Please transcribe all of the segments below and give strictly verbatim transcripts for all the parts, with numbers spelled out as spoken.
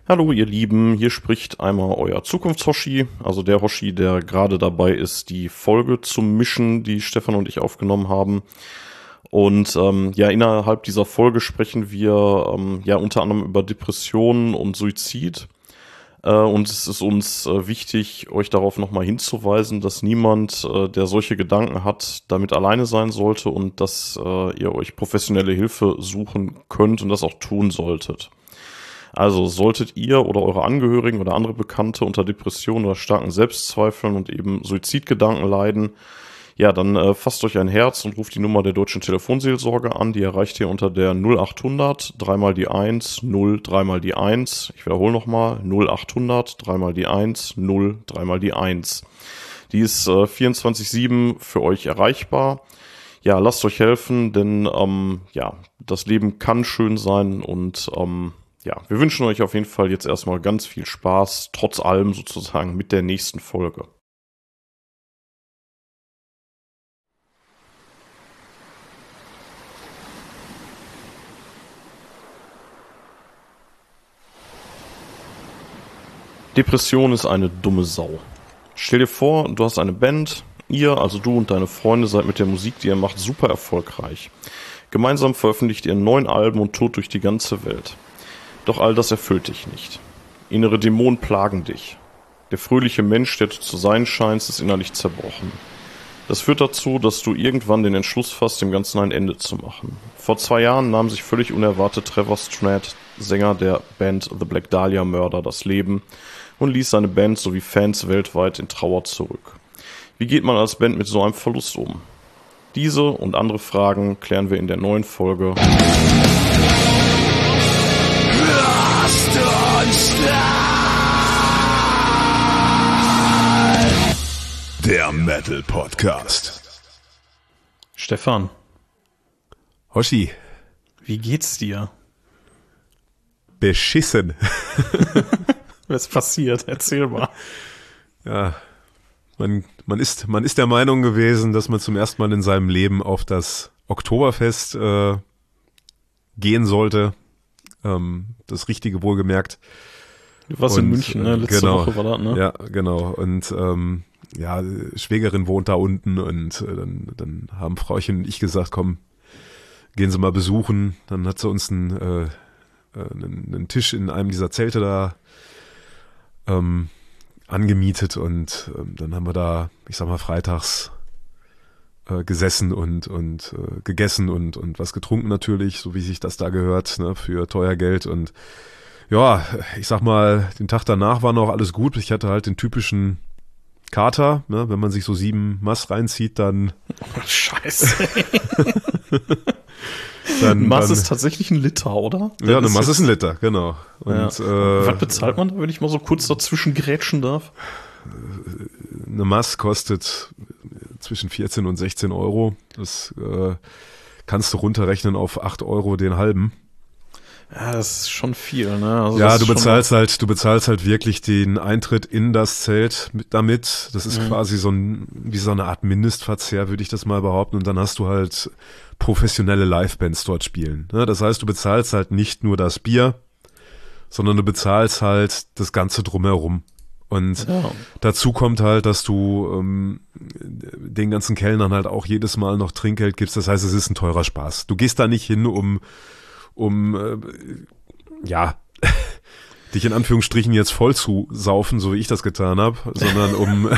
Hallo ihr Lieben, hier spricht einmal euer Zukunftshoshi, also der Hoshi, der gerade dabei ist, die Folge zu mischen, die Stefan und ich aufgenommen haben. Und ähm, ja, innerhalb dieser Folge sprechen wir ähm, ja unter anderem über Depressionen und Suizid. Äh, und es ist uns äh, wichtig, euch darauf nochmal hinzuweisen, dass niemand, äh, der solche Gedanken hat, damit alleine sein sollte und dass äh, ihr euch professionelle Hilfe suchen könnt und das auch tun solltet. Also solltet ihr oder eure Angehörigen oder andere Bekannte unter Depressionen oder starken Selbstzweifeln und eben Suizidgedanken leiden, ja, dann äh, fasst euch ein Herz und ruft die Nummer der Deutschen Telefonseelsorge an. Die erreicht ihr unter der null achthundert, dreimal die eins, null, dreimal die eins. Ich wiederhole nochmal, null achthundert, dreimal die eins, null, dreimal die eins. Die ist äh, vierundzwanzig sieben für euch erreichbar. Ja, lasst euch helfen, denn ähm, ja, das Leben kann schön sein und ähm, ja, wir wünschen euch auf jeden Fall jetzt erstmal ganz viel Spaß, trotz allem sozusagen mit der nächsten Folge. Depression ist eine dumme Sau. Stell dir vor, du hast eine Band, ihr, also du und deine Freunde, seid mit der Musik, die ihr macht, super erfolgreich. Gemeinsam veröffentlicht ihr neun Alben und tourt durch die ganze Welt. Doch all das erfüllt dich nicht. Innere Dämonen plagen dich. Der fröhliche Mensch, der du zu sein scheinst, ist innerlich zerbrochen. Das führt dazu, dass du irgendwann den Entschluss fasst, dem Ganzen ein Ende zu machen. Vor zwei Jahren nahm sich völlig unerwartet Trevor Strnad, Sänger der Band The Black Dahlia Murder, das Leben und ließ seine Band sowie Fans weltweit in Trauer zurück. Wie geht man als Band mit so einem Verlust um? Diese und andere Fragen klären wir in der neuen Folge. Der Metal Podcast. Stefan. Hoshi. Wie geht's dir? Beschissen. Was ist passiert? Erzähl mal. Ja, man, man, ist, man ist der Meinung gewesen, dass man zum ersten Mal in seinem Leben auf das Oktoberfest äh, gehen sollte. Ähm, das Richtige wohlgemerkt. Du warst und, in München, ne? Letzte genau, Woche war das, ne? Ja, genau. Und ähm, ja, Schwägerin wohnt da unten und äh, dann, dann haben Frauchen und ich gesagt, komm, gehen Sie mal besuchen. Dann hat sie uns einen, äh, einen, einen Tisch in einem dieser Zelte da ähm, angemietet und ähm, dann haben wir da, ich sag mal, freitags äh, gesessen und, und äh, gegessen und, und was getrunken natürlich, so wie sich das da gehört, ne, für teuer Geld und ja, ich sag mal, den Tag danach war noch alles gut. Ich hatte halt den typischen Kater, ne? Wenn man sich so sieben Mass reinzieht, dann... Oh, Scheiße. dann, Mass dann, ist tatsächlich ein Liter, oder? Ja, eine Das Mass ist ein Liter, genau. Und, ja. äh, Was bezahlt man da, wenn ich mal so kurz dazwischen grätschen darf? Eine Mass kostet zwischen vierzehn und sechzehn Euro. Das äh, kannst du runterrechnen auf acht Euro den halben. Ja, das ist schon viel, ne? Also ja, das du ist bezahlst halt, du bezahlst halt wirklich den Eintritt in das Zelt mit, damit. Das ist mhm. quasi so ein, wie so eine Art Mindestverzehr, würde ich das mal behaupten. Und dann hast du halt professionelle Livebands dort spielen. Ne? Das heißt, du bezahlst halt nicht nur das Bier, sondern du bezahlst halt das Ganze drumherum. Und ja. dazu kommt halt, dass du ähm, den ganzen Kellnern halt auch jedes Mal noch Trinkgeld gibst. Das heißt, es ist ein teurer Spaß. Du gehst da nicht hin, um um, äh, ja, dich in Anführungsstrichen jetzt voll zu saufen, so wie ich das getan habe, sondern um,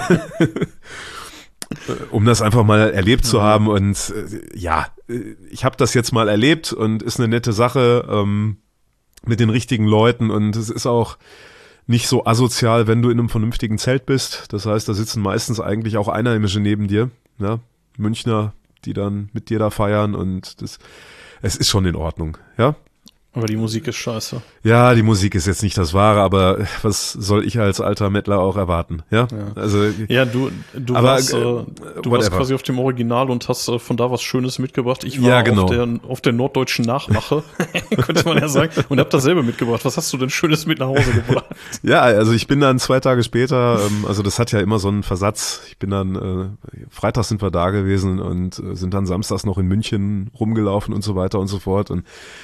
um das einfach mal erlebt zu haben und äh, ja, ich habe das jetzt mal erlebt und ist eine nette Sache ähm, mit den richtigen Leuten und es ist auch nicht so asozial, wenn du in einem vernünftigen Zelt bist. Das heißt, da sitzen meistens eigentlich auch Einheimische neben dir, ja, Münchner, die dann mit dir da feiern und das es ist schon in Ordnung, ja. Aber die Musik ist scheiße. Ja, die Musik ist jetzt nicht das Wahre, aber was soll ich als alter Mettler auch erwarten, ja? Ja, also, ja du, du, aber, warst, äh, du warst quasi auf dem Original und hast äh, von da was Schönes mitgebracht. Ich war ja, genau. auf, der, auf der norddeutschen Nachmache, könnte man ja sagen, und hab dasselbe mitgebracht. Was hast du denn Schönes mit nach Hause gebracht? Ja, also ich bin dann zwei Tage später, ähm, also das hat ja immer so einen Versatz. Ich bin dann, äh, Freitags sind wir da gewesen und äh, sind dann samstags noch in München rumgelaufen und so weiter und so fort und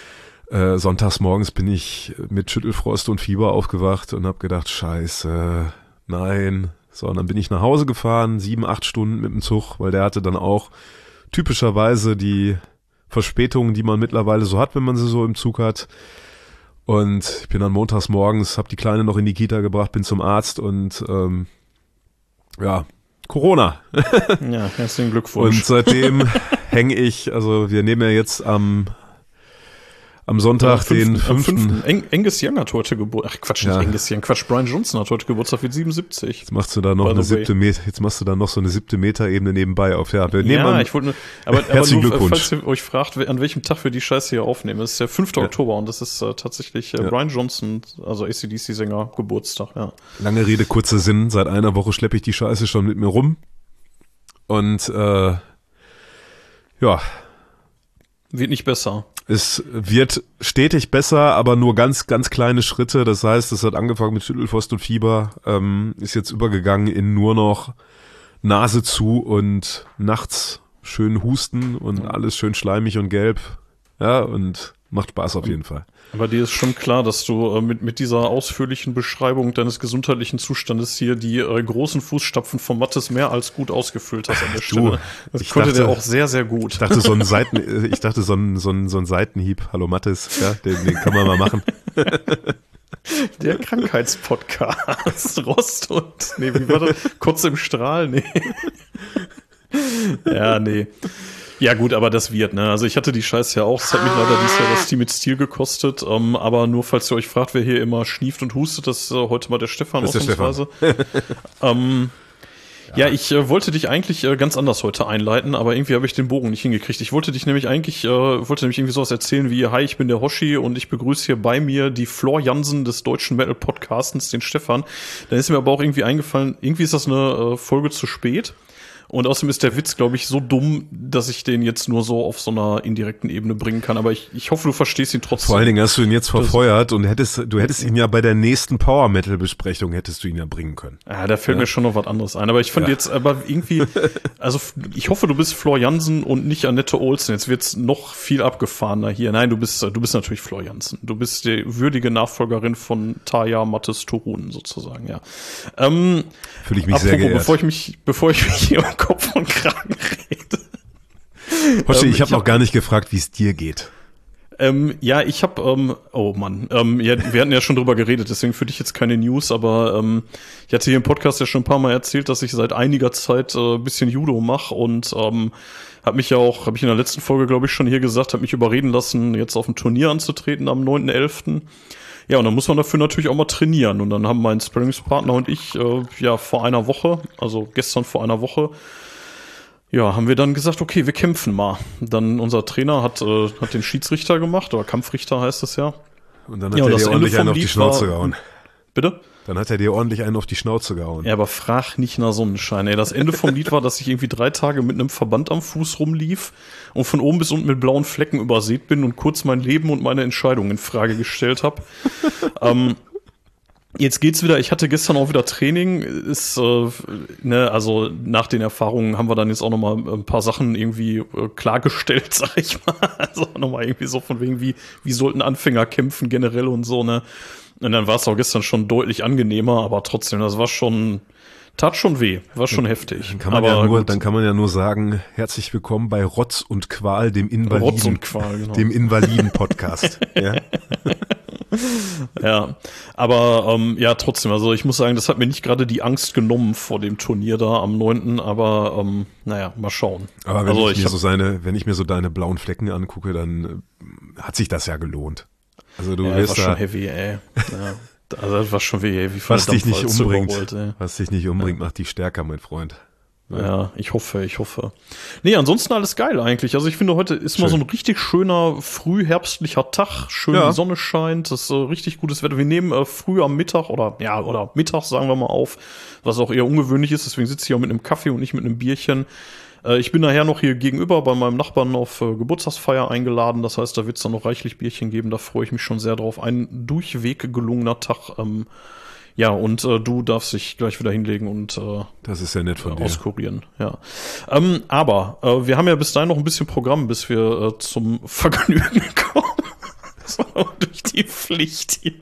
Äh, sonntags morgens bin ich mit Schüttelfrost und Fieber aufgewacht und habe gedacht, scheiße, nein. So, und dann bin ich nach Hause gefahren, sieben, acht Stunden mit dem Zug, weil der hatte dann auch typischerweise die Verspätungen, die man mittlerweile so hat, wenn man sie so im Zug hat. Und ich bin dann montags morgens, habe die Kleine noch in die Kita gebracht, bin zum Arzt und ähm, ja, Corona. Ja, herzlichen Glückwunsch. Und seitdem hänge ich, also wir nehmen ja jetzt am am Sonntag, ja, den fünften Eng, Angus Young hat heute Geburtstag. Ach Quatsch, nicht ja. Angus Young, Quatsch, Brian Johnson hat heute Geburtstag, wird siebenundsiebzig. Jetzt machst du da noch eine siebte Meter, jetzt machst du da noch so eine siebte Meter-Ebene nebenbei auf. Ja, wir nehmen ja an, ich wollte nur, aber, herzlichen aber nur, Glückwunsch. Falls ihr euch fragt, an welchem Tag wir die Scheiße hier aufnehmen, es ist der fünfte Ja. Oktober und das ist äh, tatsächlich äh, Ja. Brian Johnson, also A C D C-Sänger, Geburtstag, ja. Lange Rede, kurzer Sinn. Seit einer Woche schleppe ich die Scheiße schon mit mir rum. Und äh, ja, Wird nicht besser. es wird stetig besser, aber nur ganz, ganz kleine Schritte. Das heißt, es hat angefangen mit Schüttelfrost und Fieber, ähm, ist jetzt übergegangen in nur noch Nase zu und nachts schön husten und alles schön schleimig und gelb. Ja, und macht Spaß auf jeden Fall. Aber dir ist schon klar, dass du äh, mit, mit dieser ausführlichen Beschreibung deines gesundheitlichen Zustandes hier die äh, großen Fußstapfen von Mattes mehr als gut ausgefüllt hast an der Stelle. Das ich konnte dachte- der auch sehr, sehr gut. Ich dachte, so ein Seiten, ich dachte, so ein, so ein, so ein Seitenhieb, hallo Mattes, ja, den, den kann man mal machen. Der Krankheitspodcast. Rost und, nee, wie war das? Kurz im Strahl? Nee. Ja, nee. Ja gut, aber das wird, ne? Also ich hatte die Scheiße ja auch, es hat mich leider dieses Jahr das Team mit Stil gekostet, ähm, aber nur falls ihr euch fragt, wer hier immer schnieft und hustet, das ist äh, heute mal der Stefan Das ist der ausnahmsweise. ähm, ja, ich äh, wollte dich eigentlich äh, ganz anders heute einleiten, aber irgendwie habe ich den Bogen nicht hingekriegt. Ich wollte dich nämlich eigentlich, äh, wollte nämlich irgendwie sowas erzählen wie, hi, ich bin der Hoshi und ich begrüße hier bei mir die Flor Jansen des deutschen Metal-Podcastens, den Stefan. Dann ist mir aber auch irgendwie eingefallen, irgendwie ist das eine äh, Folge zu spät. Und außerdem ist der Witz, glaube ich, so dumm, dass ich den jetzt nur so auf so einer indirekten Ebene bringen kann. Aber ich, ich hoffe, du verstehst ihn trotzdem. Vor allen Dingen hast du ihn jetzt verfeuert und hättest, du hättest ihn ja bei der nächsten Power Metal Besprechung hättest du ihn ja bringen können. Ja, da fällt Ja. mir schon noch was anderes ein. Aber ich fand Ja. jetzt, aber irgendwie, also ich hoffe, du bist Flor Jansen und nicht Annette Olsen. Jetzt wird's noch viel abgefahrener hier. Nein, du bist, du bist natürlich Flor Jansen. Du bist die würdige Nachfolgerin von Taya Mattes Turun sozusagen, ja. Ähm, Fühle ich mich sehr apropos, geehrt. bevor ich mich, bevor ich mich hier um Kopf und Kragen rede. Hoshi, ähm, ich habe ich noch hab- gar nicht gefragt, wie es dir geht. Ähm, ja, ich habe, ähm, oh Mann, ähm, ja, wir hatten ja schon drüber geredet, deswegen für dich jetzt keine News, aber ähm, ich hatte hier im Podcast ja schon ein paar Mal erzählt, dass ich seit einiger Zeit äh, ein bisschen Judo mache und ähm, habe mich ja auch, habe ich in der letzten Folge, glaube ich, schon hier gesagt, habe mich überreden lassen, jetzt auf ein Turnier anzutreten am neunten elften Ja, und dann muss man dafür natürlich auch mal trainieren. Und dann haben mein Sparringspartner und ich äh, ja vor einer Woche, also gestern vor einer Woche, ja, haben wir dann gesagt, okay, wir kämpfen mal. Dann unser Trainer hat, äh, hat den Schiedsrichter gemacht, oder Kampfrichter heißt es ja. Und dann hat Ja, und er das dir Ende ordentlich vom einen auf die Lied Schnauze war- gehauen. Bitte? Dann hat er dir ordentlich einen auf die Schnauze gehauen. Ja, aber frag nicht nach Sonnenschein. Ey, das Ende vom Lied war, dass ich irgendwie drei Tage mit einem Verband am Fuß rumlief und von oben bis unten mit blauen Flecken übersät bin und kurz mein Leben und meine Entscheidung in Frage gestellt habe. ähm, Jetzt geht's wieder. Ich hatte gestern auch wieder Training. Ist, äh, ne, also nach den Erfahrungen haben wir dann jetzt auch noch mal ein paar Sachen irgendwie äh, klargestellt, sag ich mal. Also noch mal irgendwie so von wegen wie wie sollten Anfänger kämpfen generell und so, ne. Und dann war es auch gestern schon deutlich angenehmer, aber trotzdem, das war schon, tat schon weh, war schon heftig. Dann kann man, aber ja nur, gut. dann kann man ja nur sagen, herzlich willkommen bei Rotz und Qual, dem Invaliden, Rotz und Qual, genau. dem Invaliden-Podcast. ja. Ja, aber ähm, ja, trotzdem, also ich muss sagen, das hat mir nicht gerade die Angst genommen vor dem Turnier da am neunten aber ähm, naja, mal schauen. Aber wenn also ich, mir hab- so seine, wenn ich mir so deine blauen Flecken angucke, dann äh, hat sich das ja gelohnt. Also du ja, das wirst war da, schon heavy, ey. Ja, also das war schon weh, wie was dich nicht Dampf, als umbringt, überrollt, ey. was dich nicht umbringt, macht dich stärker, mein Freund. Ja, ich hoffe, ich hoffe. Nee, ansonsten alles geil eigentlich. Also ich finde, heute ist mal so Schön. ein richtig schöner, frühherbstlicher Tag. Schön, Ja. die Sonne scheint, das ist äh, richtig gutes Wetter. Wir nehmen äh, früh am Mittag oder ja, oder mittags, sagen wir mal, auf, was auch eher ungewöhnlich ist. Deswegen sitze ich hier auch mit einem Kaffee und nicht mit einem Bierchen. Äh, ich bin nachher noch hier gegenüber bei meinem Nachbarn auf äh, Geburtstagsfeier eingeladen. Das heißt, da wird es dann noch reichlich Bierchen geben. Da freue ich mich schon sehr drauf. Ein durchweg gelungener Tag. Ähm, ja, und äh, du darfst dich gleich wieder hinlegen und äh, Das ist ja nett von dir. auskurieren, ja. Ähm, aber äh, wir haben ja bis dahin noch ein bisschen Programm, bis wir äh, zum Vergnügen kommen. Das war auch durch die Pflicht hier.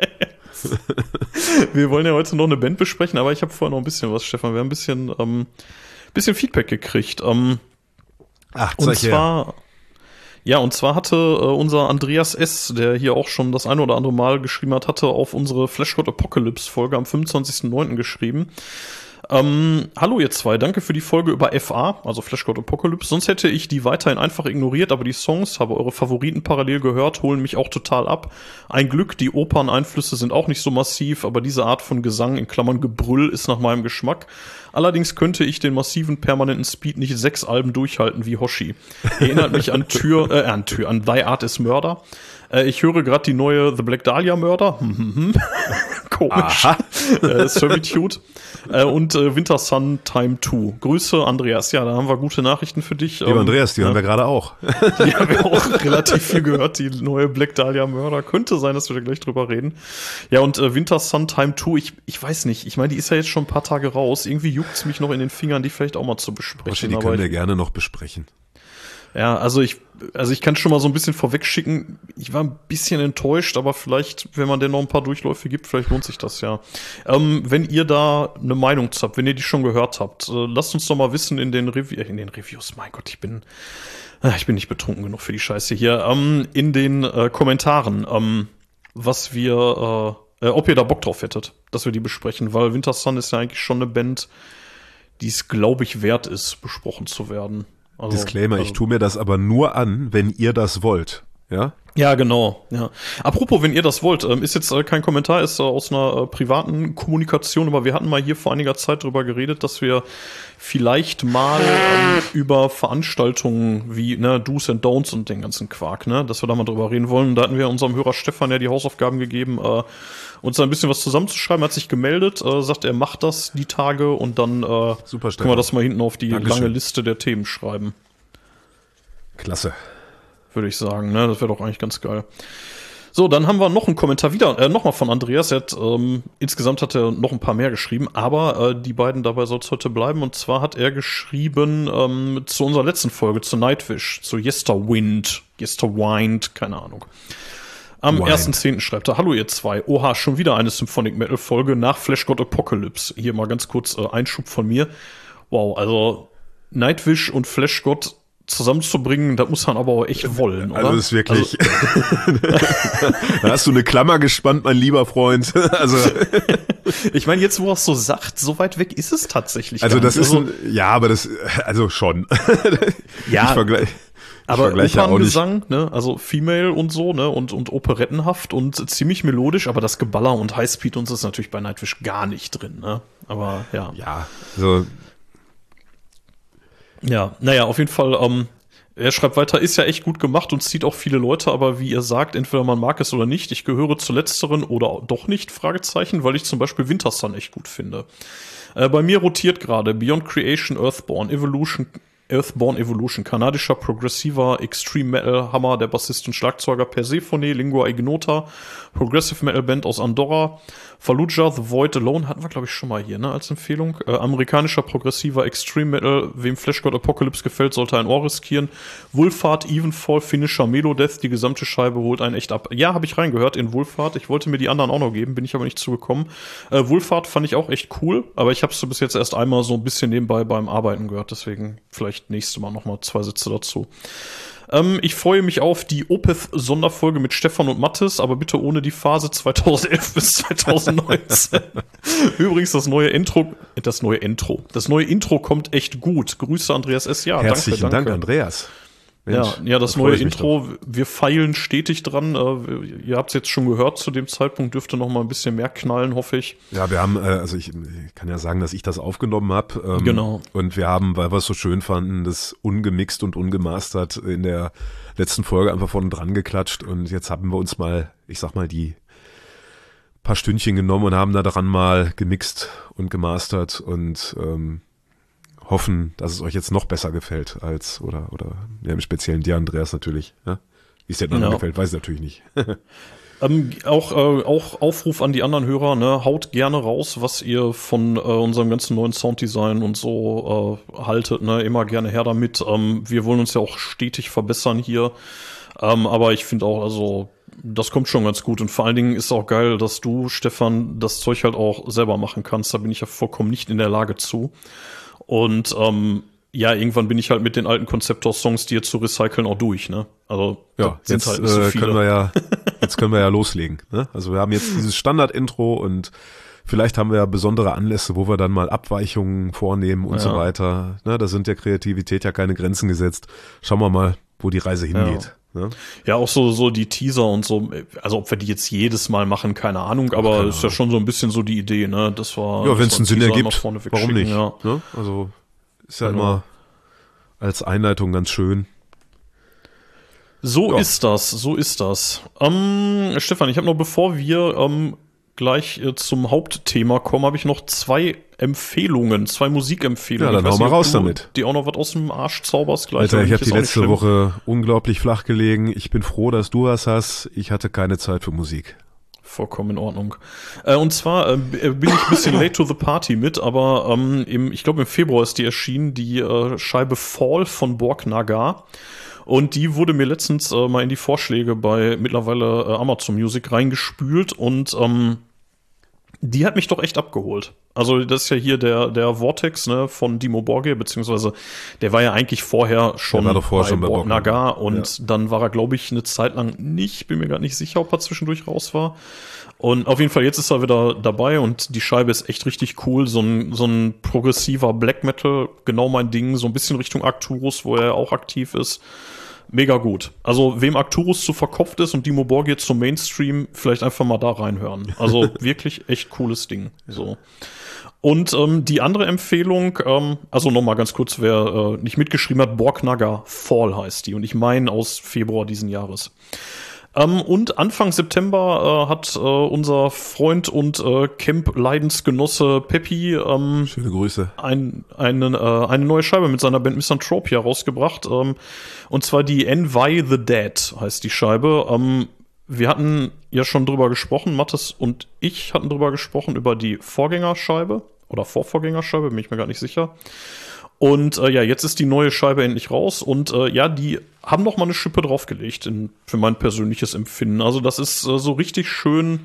Wir wollen ja heute noch eine Band besprechen, aber ich habe vorher noch ein bisschen was, Stefan. Wir haben ein bisschen, ähm, bisschen Feedback gekriegt. Ähm, Ach, und zwar, her. ja, und zwar hatte äh, unser Andreas S., der hier auch schon das eine oder andere Mal geschrieben hat, hatte auf unsere Flashcode Apocalypse Folge am fünfundzwanzigsten neunten geschrieben. Ähm, hallo ihr zwei, danke für die Folge über F A, also Flashcode Apocalypse. Sonst hätte ich die weiterhin einfach ignoriert, aber die Songs, habe eure Favoriten parallel gehört, holen mich auch total ab. Ein Glück, die Operneinflüsse sind auch nicht so massiv, aber diese Art von Gesang, in Klammern Gebrüll, ist nach meinem Geschmack. Allerdings könnte ich den massiven permanenten Speed nicht sechs Alben durchhalten wie Hoshi. Erinnert mich an Tür, äh, an Tür, an Thy Art is Murder. Äh, ich höre gerade die neue The Black Dahlia Murder. Komisch. äh, Servitude. Äh, und äh, Winter Sun Time zwei. Grüße, Andreas. Ja, da haben wir gute Nachrichten für dich. Lieber ähm, Andreas, die ja. haben wir gerade auch. Die haben wir auch relativ viel gehört. Die neue Black Dahlia Murder. Könnte sein, dass wir da gleich drüber reden. Ja, und äh, Winter Sun Time zwei, ich, ich weiß nicht. Ich meine, die ist ja jetzt schon ein paar Tage raus. Irgendwie juckt's mich noch in den Fingern, die vielleicht auch mal zu besprechen. Oschi, die können wir gerne noch besprechen. Ja, also ich, also ich kann schon mal so ein bisschen vorwegschicken. Ich war ein bisschen enttäuscht, aber vielleicht, wenn man denn noch ein paar Durchläufe gibt, vielleicht lohnt sich das ja. Ähm, wenn ihr da eine Meinung zu habt, wenn ihr die schon gehört habt, äh, lasst uns doch mal wissen in den Rev- in den Reviews. Mein Gott, ich bin, äh, ich bin nicht betrunken genug für die Scheiße hier. Ähm, in den äh, Kommentaren, ähm, was wir, äh, äh, ob ihr da Bock drauf hättet, dass wir die besprechen, weil Winter Sun ist ja eigentlich schon eine Band, die es, glaube ich, wert ist, besprochen zu werden. Also, Disclaimer, also, ich tue mir das aber nur an, wenn ihr das wollt, ja? Ja, genau, ja. Apropos, wenn ihr das wollt, ähm, ist jetzt äh, kein Kommentar, ist äh, aus einer äh, privaten Kommunikation, aber wir hatten mal hier vor einiger Zeit drüber geredet, dass wir vielleicht mal ähm, über Veranstaltungen wie ne, Do's and Don'ts und den ganzen Quark, ne, dass wir da mal drüber reden wollen. Da hatten wir unserem Hörer Stefan ja die Hausaufgaben gegeben, äh, uns da ein bisschen was zusammenzuschreiben, hat sich gemeldet, äh, sagt, er macht das die Tage und dann äh, Super, können wir das mal hinten auf die Dankeschön. lange Liste der Themen schreiben. Klasse. Würde ich sagen, ne? Das wäre doch eigentlich ganz geil. So, dann haben wir noch einen Kommentar wieder, äh, nochmal von Andreas. Er hat, ähm, insgesamt hat er noch ein paar mehr geschrieben, aber äh, die beiden dabei soll es heute bleiben. Und zwar hat er geschrieben ähm, zu unserer letzten Folge, zu Nightwish, zu Yesterwind, Yesterwind, keine Ahnung. Am ersten zehnten schreibt er, hallo ihr zwei, oha, schon wieder eine Symphonic Metal Folge nach Flashgod Apocalypse. Hier mal ganz kurz äh, Einschub von mir. Wow, also Nightwish und Flashgod zusammenzubringen, das muss man aber auch echt wollen, oder? Also das ist wirklich, also, da hast du eine Klammer gespannt, mein lieber Freund. Also ich meine, jetzt wo er es so sagt, so weit weg ist es tatsächlich. Also das nicht. ist, ein, ja, aber das, also schon. Ja, ich vergleich, aber Operngesang, ja ne, also Female und so, ne, und und operettenhaft und ziemlich melodisch, aber das Geballer und Highspeed und so ist natürlich bei Nightwish gar nicht drin, ne? Aber ja. Ja, so. Ja, naja, auf jeden Fall, ähm, er schreibt weiter, ist ja echt gut gemacht und zieht auch viele Leute, aber wie ihr sagt, entweder man mag es oder nicht. Ich gehöre zu letzteren oder doch nicht, Fragezeichen, weil ich zum Beispiel Winter Sun echt gut finde. Äh, bei mir rotiert gerade Beyond Creation, Earthborn, Evolution, Earthborn Evolution, kanadischer progressiver Extreme Metal Hammer, der Bassist und Schlagzeuger Persephone, Lingua Ignota, Progressive Metal Band aus Andorra, Fallujah, The Void Alone hatten wir, glaube ich, schon mal hier, ne, als Empfehlung. Äh, amerikanischer progressiver Extreme Metal, wem Flashgod Apocalypse gefällt, sollte ein Ohr riskieren. Wulfart, Evenfall, Finisher, Melodeath, die gesamte Scheibe holt einen echt ab. Ja, habe ich reingehört in Wulfart. Ich wollte mir die anderen auch noch geben, bin ich aber nicht zugekommen. Äh, Wulfart fand ich auch echt cool, aber ich habe es bis jetzt erst einmal so ein bisschen nebenbei beim Arbeiten gehört, deswegen vielleicht nächstes Mal noch mal zwei Sätze dazu. Ähm, ich freue mich auf die Opeth-Sonderfolge mit Stefan und Mathis, aber bitte ohne die Phase zweitausendelf bis zweitausendneunzehn. Übrigens, das neue Intro, das neue Intro, das neue Intro kommt echt gut. Grüße, Andreas S. Ja, herzlichen danke, danke. Dank, Andreas. Mensch, ja, ja, das neue Intro, wir feilen stetig dran. Äh, ihr habt es jetzt schon gehört, zu dem Zeitpunkt dürfte noch mal ein bisschen mehr knallen, hoffe ich. Ja, wir haben, äh, also ich, ich kann ja sagen, dass ich das aufgenommen habe. Ähm, genau. Und wir haben, weil wir es so schön fanden, das ungemixt und ungemastert in der letzten Folge einfach vorne dran geklatscht. Und jetzt haben wir uns mal, ich sag mal, die paar Stündchen genommen und haben da dran mal gemixt und gemastert und ähm, hoffen, dass es euch jetzt noch besser gefällt als, oder, oder, ja, im Speziellen dir, Andreas, natürlich, ja? Wie es dir dann ja. gefällt, weiß ich natürlich nicht. ähm, auch, äh, auch Aufruf an die anderen Hörer, ne, haut gerne raus, was ihr von äh, unserem ganzen neuen Sounddesign und so äh, haltet, ne, immer gerne her damit. Ähm, wir wollen uns ja auch stetig verbessern hier, ähm, aber ich finde auch, also, das kommt schon ganz gut. Und vor allen Dingen ist auch geil, dass du, Stefan, das Zeug halt auch selber machen kannst. Da bin ich ja vollkommen nicht in der Lage zu. Und ähm, ja, irgendwann bin ich halt mit den alten Conceptor-Songs, die jetzt zu recyceln, auch durch, ne? Also ja, sind jetzt halt nicht so äh, viele. können wir ja, jetzt können wir ja loslegen. Ne? Also wir haben jetzt dieses Standard-Intro und vielleicht haben wir ja besondere Anlässe, wo wir dann mal Abweichungen vornehmen und Ja. so weiter. Ne? Da sind der Kreativität ja keine Grenzen gesetzt. Schauen wir mal, wo die Reise hingeht. Ne? Ja, auch so, so die Teaser und so. Also ob wir die jetzt jedes Mal machen, keine Ahnung, aber keine ist ja schon so ein bisschen so die Idee, ne? Das war. Ja, wenn es einen Sinn ergibt, vorne warum nicht? Ja. Ne? Also ist ja Genau. immer als Einleitung ganz schön. So Ja. ist das, so ist das. Ähm, Stefan, ich habe noch, bevor wir ähm, gleich äh, zum Hauptthema kommen, habe ich noch zwei Empfehlungen, zwei Musikempfehlungen. Ja, dann Ich weiß hau mal nicht, ob raus du damit. Die auch noch was aus dem Arsch zauberst gleich. Alter, aber ich habe ist die auch nicht letzte schlimm. Woche unglaublich flach gelegen. Ich bin froh, dass du was hast. Ich hatte keine Zeit für Musik. Vollkommen in Ordnung. Äh, und zwar äh, bin ich ein bisschen late to the party mit, aber ähm, im, ich glaube im Februar ist die erschienen, die äh, Scheibe Fall von Borg Nagar. Und die wurde mir letztens äh, mal in die Vorschläge bei mittlerweile äh, Amazon Music reingespült und ähm, die hat mich doch echt abgeholt. Also das ist ja hier der der Vortex, ne, von Dimmu Borgir, beziehungsweise der war ja eigentlich vorher schon, Der war doch vorher bei schon bei Borg Borg Nagar und Ja. dann war er, glaube ich, eine Zeit lang nicht, bin mir gar nicht sicher, ob er zwischendurch raus war. Und auf jeden Fall, jetzt ist er wieder dabei und die Scheibe ist echt richtig cool. So ein, so ein progressiver Black Metal, genau mein Ding, so ein bisschen Richtung Arcturus, wo er auch aktiv ist. Mega gut. Also, wem Arcturus zu verkopft ist und Dimmu Borgir zum Mainstream, vielleicht einfach mal da reinhören. Also, wirklich echt cooles Ding. So. Und ähm, die andere Empfehlung, ähm, also nochmal ganz kurz, wer äh, nicht mitgeschrieben hat, Borg Nagar Fall heißt die. Und ich meine aus Februar diesen Jahres. Ähm, und Anfang September äh, hat äh, unser Freund und äh, Camp-Leidensgenosse Peppi ähm, Schöne Grüße. ein, eine, äh, eine neue Scheibe mit seiner Band Misanthropia rausgebracht. Ähm, und zwar die Envy the Dead heißt die Scheibe. Ähm, wir hatten ja schon drüber gesprochen, Mathis und ich hatten drüber gesprochen, über die Vorgängerscheibe oder Vorvorgängerscheibe, bin ich mir gar nicht sicher. Und äh, ja, jetzt ist die neue Scheibe endlich raus und äh, ja, die haben noch mal eine Schippe draufgelegt in, für mein persönliches Empfinden. Also das ist äh, so richtig schön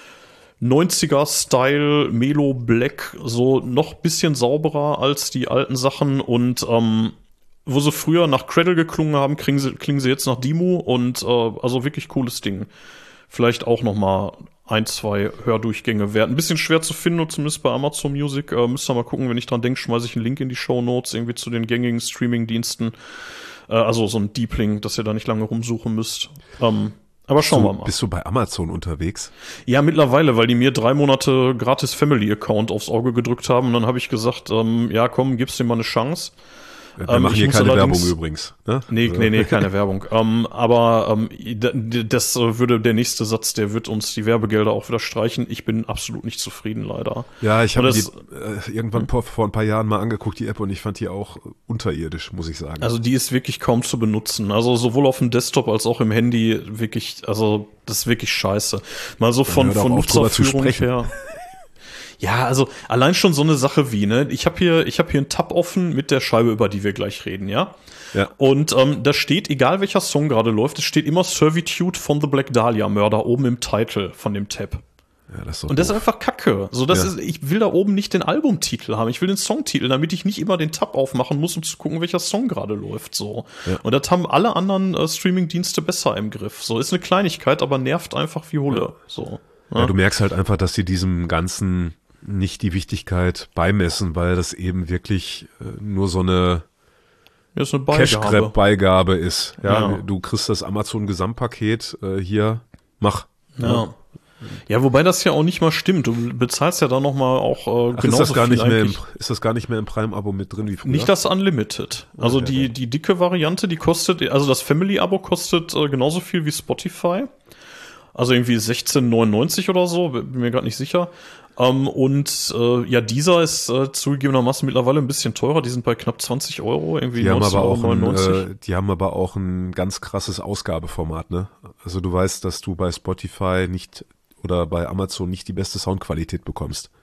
neunziger-Style, Melo Black, so noch bisschen sauberer als die alten Sachen und ähm, wo sie früher nach Cradle geklungen haben, klingen sie, klingen sie jetzt nach Dimmu und äh, also wirklich cooles Ding. Vielleicht auch noch mal ein, zwei Hördurchgänge wert. Ein bisschen schwer zu finden, zumindest bei Amazon Music. Äh, müsst ihr mal gucken, wenn ich dran denke, schmeiße ich einen Link in die Shownotes irgendwie zu den gängigen Streaming-Diensten. Äh, also so ein Deep Link, dass ihr da nicht lange rumsuchen müsst. Ähm, aber schauen du, wir mal. Bist du bei Amazon unterwegs? Ja, mittlerweile, weil die mir drei Monate gratis Family-Account aufs Auge gedrückt haben. Und dann habe ich gesagt, ähm, ja komm, gib's dir mal eine Chance. Wir Ähm, machen ich hier muss keine allerdings- Werbung übrigens. Ne? Nee, Also, nee, nee, keine Werbung. Ähm, aber ähm, d- das äh, würde der nächste Satz, der wird uns die Werbegelder auch wieder streichen. Ich bin absolut nicht zufrieden, leider. Ja, ich habe Und die das- äh, irgendwann vor, vor ein paar Jahren mal angeguckt, die App, und ich fand die auch unterirdisch, muss ich sagen. Also die ist wirklich kaum zu benutzen. Also sowohl auf dem Desktop als auch im Handy wirklich, also das ist wirklich scheiße. Mal so von, hör doch von auf, drüber zu Nutzerführung sprechen. her. Ja, also allein schon so eine Sache wie, ne, ich habe hier, ich habe hier einen Tab offen mit der Scheibe, über die wir gleich reden, ja. Ja. Und ähm, da steht, egal welcher Song gerade läuft, es steht immer Servitude von The Black Dahlia Murder oben im Titel von dem Tab. Ja, das ist doch Und das ist doof. einfach Kacke. So, das Ja. ist, ich will da oben nicht den Albumtitel haben, ich will den Songtitel, damit ich nicht immer den Tab aufmachen muss, um zu gucken, welcher Song gerade läuft. So. Ja. Und das haben alle anderen äh, Streaming-Dienste besser im Griff. So, ist eine Kleinigkeit, aber nervt einfach wie Hulle. So. Ja, du merkst halt einfach, dass sie diesem Ganzen nicht die Wichtigkeit beimessen, weil das eben wirklich äh, nur so eine Ja, ist eine Cash Beigabe. Grab Beigabe ist. Ja, Ja. du kriegst das Amazon Gesamtpaket äh, hier, mach. Ja. Ja, wobei das ja auch nicht mal stimmt. Du bezahlst ja da noch mal auch äh, Ach, genauso ist das gar viel nicht mehr im, eigentlich. ist das gar nicht mehr im Prime Abo mit drin wie früher? Nicht das Unlimited. Also Okay. die, die dicke Variante, die kostet, also das Family-Abo kostet äh, genauso viel wie Spotify. Also irgendwie sechzehn neunundneunzig oder so, bin mir gerade nicht sicher. Ähm, und äh, ja, dieser ist äh, zugegebenermaßen mittlerweile ein bisschen teurer. Die sind bei knapp zwanzig Euro, irgendwie Die haben, aber auch ein, neunzehnhundertneunundneunzig. äh, die haben aber auch ein ganz krasses Ausgabeformat, ne? Also du weißt, dass du bei Spotify nicht oder bei Amazon nicht die beste Soundqualität bekommst.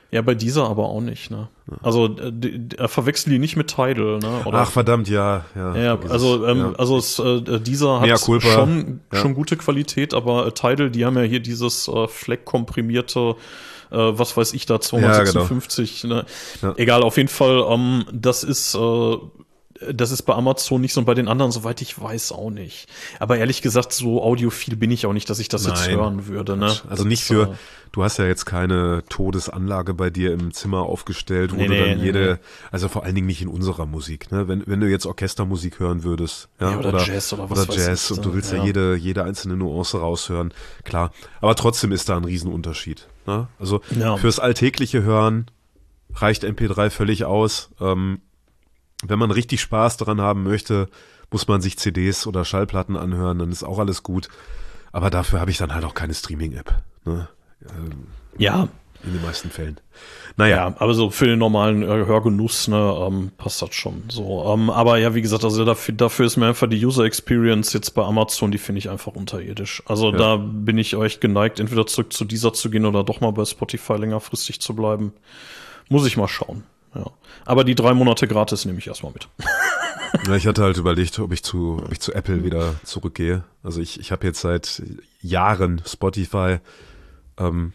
Ja, bei dieser aber auch nicht, ne? Also äh, verwechseln die nicht mit Tidal, ne? Oder? Ach, verdammt, ja. Ja, ja also ähm, ja. also es, äh, dieser hat schon, ja. schon gute Qualität, aber äh, Tidal, die haben ja hier dieses äh, Fleck-komprimierte, äh, was weiß ich da, zweihundertsechsundfünfzig, ja, genau. ne? Ja. Egal, auf jeden Fall, ähm, das ist äh, das ist bei Amazon nicht so und bei den anderen, soweit ich weiß, auch nicht. Aber ehrlich gesagt, so audiophil bin ich auch nicht, dass ich das Nein. jetzt hören würde. Ne? Also nicht für, äh, du hast ja jetzt keine Todesanlage bei dir im Zimmer aufgestellt, wo nee, du dann nee, jede, nee. also vor allen Dingen nicht in unserer Musik, ne? Wenn, wenn du jetzt Orchestermusik hören würdest, ja, ja oder, oder Jazz oder was oder Jazz und du willst ja, ja jede, jede einzelne Nuance raushören, klar. Aber trotzdem ist da ein Riesenunterschied. Ne? Also ja. fürs alltägliche Hören reicht M P drei völlig aus. Ähm, Wenn man richtig Spaß daran haben möchte, muss man sich C Ds oder Schallplatten anhören, dann ist auch alles gut. Aber dafür habe ich dann halt auch keine Streaming-App. Ne? Ähm, ja. In den meisten Fällen. Naja. Ja, aber so für den normalen äh, Hörgenuss, ne, ähm, passt das schon so. Ähm, aber ja, wie gesagt, also dafür, dafür ist mir einfach die User Experience jetzt bei Amazon, die finde ich einfach unterirdisch. Also ja. da bin ich euch geneigt, entweder zurück zu dieser zu gehen oder doch mal bei Spotify längerfristig zu bleiben. Muss ich mal schauen. Ja. Aber die drei Monate gratis nehme ich erstmal mit. Ja, ich hatte halt überlegt, ob ich zu, ob ich zu Apple wieder zurückgehe. Also ich, ich habe jetzt seit Jahren Spotify ähm,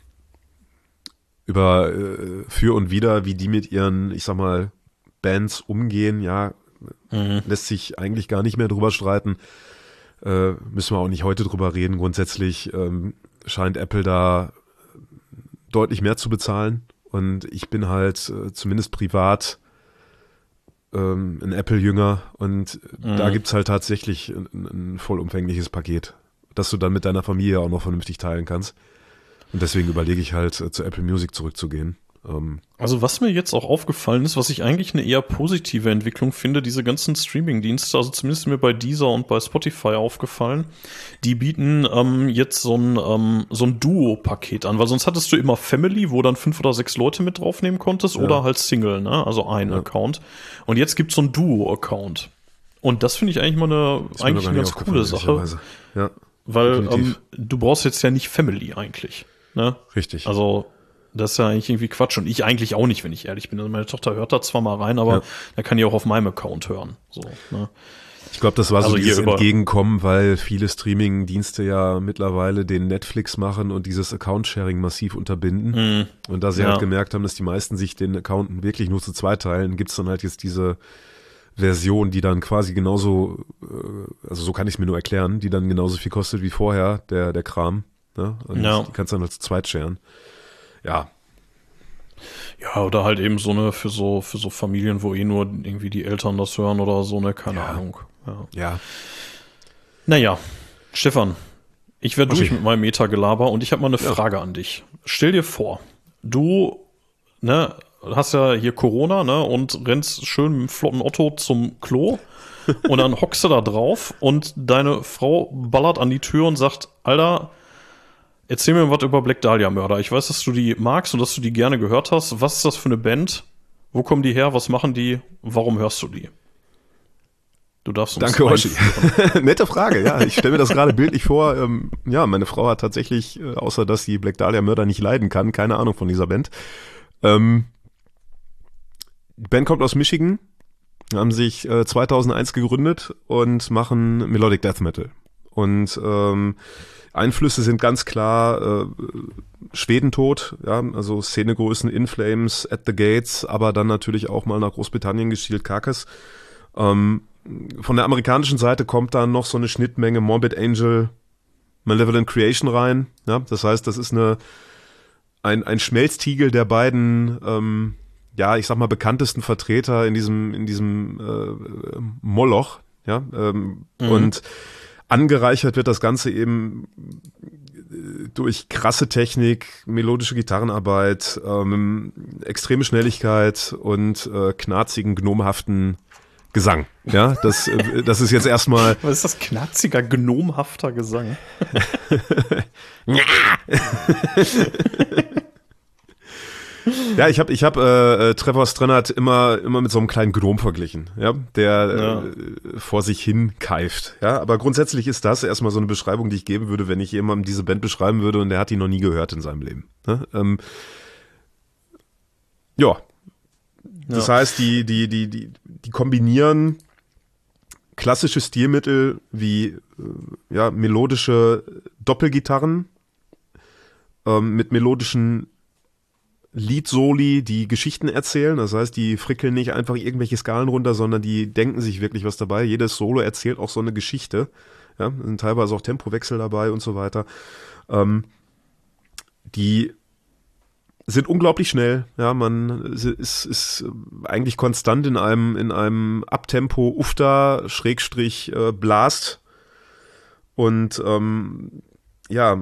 über äh, für und wider, wie die mit ihren, ich sag mal, Bands umgehen, ja, mhm. lässt sich eigentlich gar nicht mehr drüber streiten. Äh, müssen wir auch nicht heute drüber reden. Grundsätzlich ähm, scheint Apple da deutlich mehr zu bezahlen. Und ich bin halt äh, zumindest privat ähm, ein Apple-Jünger und mhm. da gibt's halt tatsächlich ein, ein vollumfängliches Paket, das du dann mit deiner Familie auch noch vernünftig teilen kannst. Und deswegen überlege ich halt, äh, zu Apple Music zurückzugehen. Ähm, also was mir jetzt auch aufgefallen ist, was ich eigentlich eine eher positive Entwicklung finde, diese ganzen Streaming-Dienste, also zumindest mir bei Deezer und bei Spotify aufgefallen, die bieten ähm, jetzt so ein ähm, so ein Duo-Paket an, weil sonst hattest du immer Family, wo dann fünf oder sechs Leute mit draufnehmen konntest, ja. oder halt Single, ne, also ein ja. Account. Und jetzt gibt's so ein Duo-Account. Und das finde ich eigentlich mal eine, eigentlich eine ganz coole Sache. Ja, weil ähm, du brauchst jetzt ja nicht Family eigentlich, ne? Richtig. Also das ist ja eigentlich irgendwie Quatsch. Und ich eigentlich auch nicht, wenn ich ehrlich bin. Also meine Tochter hört da zwar mal rein, aber ja. da kann die auch auf meinem Account hören. So, ne? Ich glaube, das war also so dieses Entgegenkommen, weil viele Streaming-Dienste ja mittlerweile den Netflix machen und dieses Account-Sharing massiv unterbinden. Mhm. Und da sie ja. halt gemerkt haben, dass die meisten sich den Account wirklich nur zu zweit teilen, gibt's dann halt jetzt diese Version, die dann quasi genauso, also so kann ich es mir nur erklären, die dann genauso viel kostet wie vorher, der, der Kram. Ne? Und ja. die kannst du dann halt zu zweit sharen. Ja. Ja, oder halt eben so eine für so für so Familien, wo eh nur irgendwie die Eltern das hören oder so, ne, keine ja. Ahnung. Ja. ja. Naja, Stefan, ich werde okay. durch mit meinem Meta-Gelaber und ich habe mal eine ja. Frage an dich. Stell dir vor, du, ne, hast ja hier Corona, ne, und rennst schön mit dem flotten Otto zum Klo und dann hockst du da drauf und deine Frau ballert an die Tür und sagt, Alter, erzähl mir was über Black Dahlia Murder. Ich weiß, dass du die magst und dass du die gerne gehört hast. Was ist das für eine Band? Wo kommen die her? Was machen die? Warum hörst du die? Du darfst uns Danke, Hoshi. Nette Frage, ja. Ich stelle mir das gerade bildlich vor. Ähm, ja, meine Frau hat tatsächlich, äh, außer dass sie Black Dahlia Murder nicht leiden kann, keine Ahnung von dieser Band. Ähm, die Band kommt aus Michigan, haben sich äh, zweitausendeins gegründet und machen Melodic Death Metal. Und ähm, Einflüsse sind ganz klar äh, Schwedentod, ja, also Szenegrößen In Flames, At the Gates, aber dann natürlich auch mal nach Großbritannien geschielt Carcass. Ähm, von der amerikanischen Seite kommt dann noch so eine Schnittmenge Morbid Angel, Malevolent Creation rein. Ja, das heißt, das ist eine ein, ein Schmelztiegel der beiden, ähm, ja, ich sag mal bekanntesten Vertreter in diesem in diesem äh, Moloch, ja, ähm, mhm. und angereichert wird das Ganze eben durch krasse Technik, melodische Gitarrenarbeit, ähm, extreme Schnelligkeit und äh, knarzigen, gnomhaften Gesang. Ja, das, äh, das ist jetzt erstmal. Was ist das? Knarziger, gnomhafter Gesang? Ja, ich habe ich hab, äh, Trevor Strnad immer immer mit so einem kleinen Gnom verglichen, ja, der ja. Äh, vor sich hin keift. Ja, aber grundsätzlich ist das erstmal so eine Beschreibung, die ich geben würde, wenn ich jemandem diese Band beschreiben würde und der hat die noch nie gehört in seinem Leben. Ne? Ähm, Ja. Das Ja. heißt, die, die, die, die, die kombinieren klassische Stilmittel wie äh, ja, melodische Doppelgitarren ähm, mit melodischen Liedsoli, die Geschichten erzählen. Das heißt, die frickeln nicht einfach irgendwelche Skalen runter, sondern die denken sich wirklich was dabei. Jedes Solo erzählt auch so eine Geschichte. Ja, sind teilweise auch Tempowechsel dabei und so weiter. Ähm, die sind unglaublich schnell. Ja, man ist, ist eigentlich konstant in einem, in einem Abtempo Ufta Schrägstrich äh, Blast. Und ähm, ja,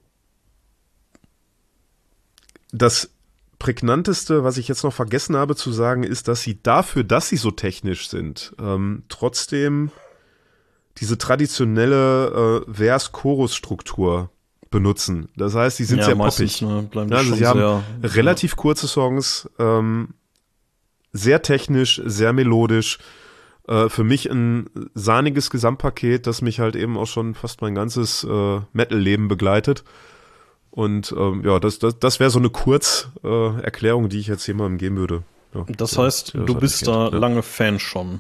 das Prägnanteste, was ich jetzt noch vergessen habe zu sagen, ist, dass sie dafür, dass sie so technisch sind, ähm, trotzdem diese traditionelle äh, Vers-Chorus-Struktur benutzen. Das heißt, die sind Ja, sehr meistens, poppig. ne, bleiben die Ja, also schon sie haben sehr, relativ kurze Songs, ähm, sehr technisch, sehr melodisch. Äh, für mich ein sahniges Gesamtpaket, das mich halt eben auch schon fast mein ganzes äh, Metal-Leben begleitet. Und ähm, ja, das, das, das wäre so eine Kurzerklärung, äh, Erklärung, die ich jetzt jemandem geben würde. Ja, Das der- heißt, der das du halt bist nicht da kennt. Ja. lange Fan schon.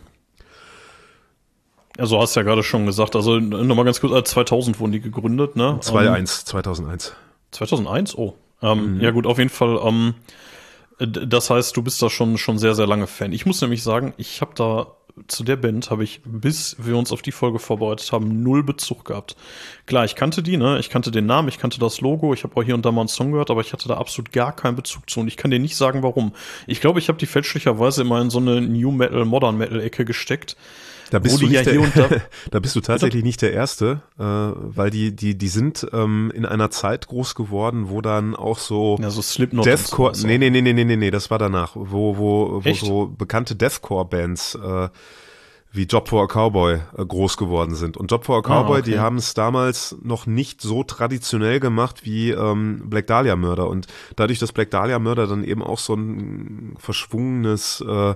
Also hast ja gerade schon gesagt, also nochmal ganz kurz, äh, zweitausend wurden die gegründet, ne? zwei Ähm, eins, zweitausendeins. zweitausendeins? Oh. Ähm, Mhm. Ja gut, auf jeden Fall. Ähm, d- das heißt, du bist da schon schon sehr, sehr lange Fan. Ich muss nämlich sagen, ich habe da zu der Band habe ich, bis wir uns auf die Folge vorbereitet haben, null Bezug gehabt. Klar, ich kannte die, ne? Ich kannte den Namen, ich kannte das Logo, ich habe auch hier und da mal einen Song gehört, aber ich hatte da absolut gar keinen Bezug zu und ich kann dir nicht sagen, warum. Ich glaube, ich habe die fälschlicherweise immer in so eine New Metal, Modern Metal Ecke gesteckt. Da bist, Wo du die nicht ja der, hier und da- da bist du tatsächlich nicht der Erste, äh, weil die, die, die sind ähm, in einer Zeit groß geworden, wo dann auch so Ja, so Slipknot. Deathcore, und so. nee, nee, nee, nee, nee, nee, nee, das war danach, wo, wo, wo Echt? so bekannte Deathcore-Bands äh, wie Job for a Cowboy äh, groß geworden sind. Und Job for a Cowboy, Ah, okay. die haben es damals noch nicht so traditionell gemacht wie ähm, Black Dahlia Murder. Und dadurch, dass Black Dahlia Murder dann eben auch so ein verschwungenes äh,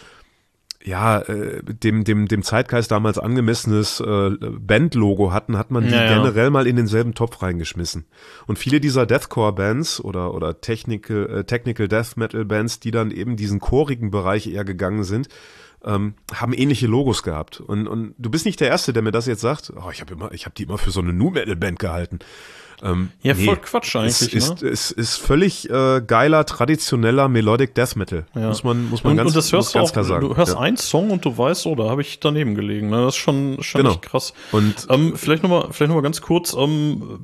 ja, äh, dem, dem, dem Zeitgeist damals angemessenes äh, Bandlogo hatten, hat man die Ja, ja. generell mal in denselben Topf reingeschmissen. Und viele dieser Deathcore-Bands oder, oder Technical, äh, Technical Death Metal-Bands, die dann eben diesen chorigen Bereich eher gegangen sind, ähm, haben ähnliche Logos gehabt. Und, und du bist nicht der Erste, der mir das jetzt sagt. Oh, ich habe immer, ich habe die immer für so eine Nu-Metal-Band gehalten. Ähm, Ja, voll Quatsch eigentlich, Es ist, ne? ist, ist völlig äh, geiler, traditioneller Melodic Death Metal. Ja. Muss man, muss man Und, ganz, und das hörst muss du ganz auch, klar sagen. du hörst Ja. einen Song und du weißt, oh, da habe ich daneben gelegen. Ne? Das ist schon, schon Genau. echt krass. Und Ähm, vielleicht nochmal vielleicht noch mal ganz kurz, ähm,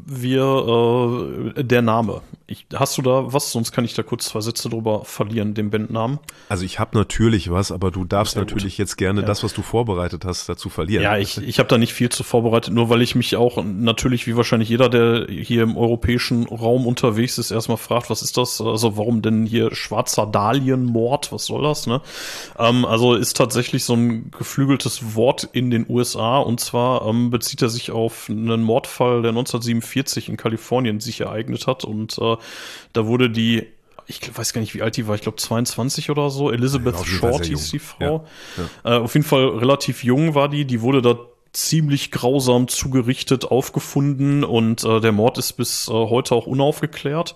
wir, äh, der Name. Ich, hast du da was? Sonst kann ich da kurz zwei Sätze drüber verlieren, den Bandnamen. Also ich habe natürlich was, aber du darfst Sehr gut. natürlich jetzt gerne Ja. das, was du vorbereitet hast, dazu verlieren. Ja, ich, ich habe da nicht viel zu vorbereitet, nur weil ich mich auch natürlich, wie wahrscheinlich jeder, der hier im europäischen Raum unterwegs ist, erstmal fragt, was ist das? Also warum denn hier schwarzer Dahlienmord? Was soll das, ne? Ähm, also ist tatsächlich so ein geflügeltes Wort in den U S A und zwar ähm, bezieht er sich auf einen Mordfall, der neunzehnhundertsiebenundvierzig in Kalifornien sich ereignet hat und äh, da wurde die ich weiß gar nicht, wie alt die war, ich glaube zweiundzwanzig oder so. Elizabeth Ja, auf jeden Fall Short sehr hieß die jung. Frau. Ja, Äh, auf jeden Fall relativ jung war die. Die wurde da ziemlich grausam zugerichtet aufgefunden und äh, der Mord ist bis äh, heute auch unaufgeklärt.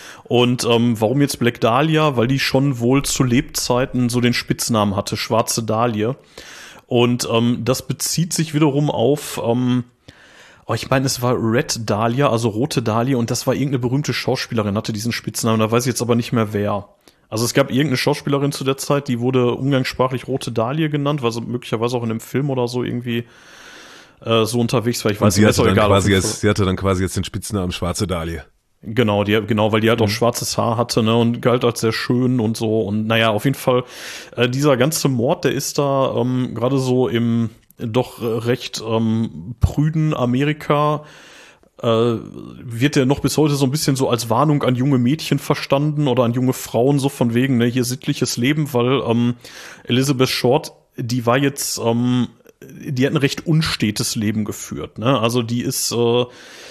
Und ähm, warum jetzt Black Dahlia? Weil die schon wohl zu Lebzeiten so den Spitznamen hatte, Schwarze Dahlie. Und ähm, das bezieht sich wiederum auf ähm, oh, ich meine, es war Red Dahlia, also rote Dahlia, und das war irgendeine berühmte Schauspielerin, hatte diesen Spitznamen, da weiß ich jetzt aber nicht mehr wer. Also es gab irgendeine Schauspielerin zu der Zeit, die wurde umgangssprachlich rote Dahlia genannt, weil sie möglicherweise auch in einem Film oder so irgendwie äh, so unterwegs war. Ich Und weiß sie nicht, hatte, ist auch dann egal. auf quasi jeden jetzt, sie hatte dann quasi jetzt den Spitznamen Schwarze Dahlie. Genau, die, genau, weil die halt auch Mhm. schwarzes Haar hatte, ne, und galt als sehr schön und so. Und naja, auf jeden Fall, äh, dieser ganze Mord, der ist da ähm, gerade so im doch recht ähm, prüden Amerika, äh, wird der noch bis heute so ein bisschen so als Warnung an junge Mädchen verstanden oder an junge Frauen, so von wegen, ne, hier sittliches Leben, weil ähm, Elizabeth Short, die war jetzt, ähm, die hat ein recht unstetes Leben geführt, ne, also die ist, äh,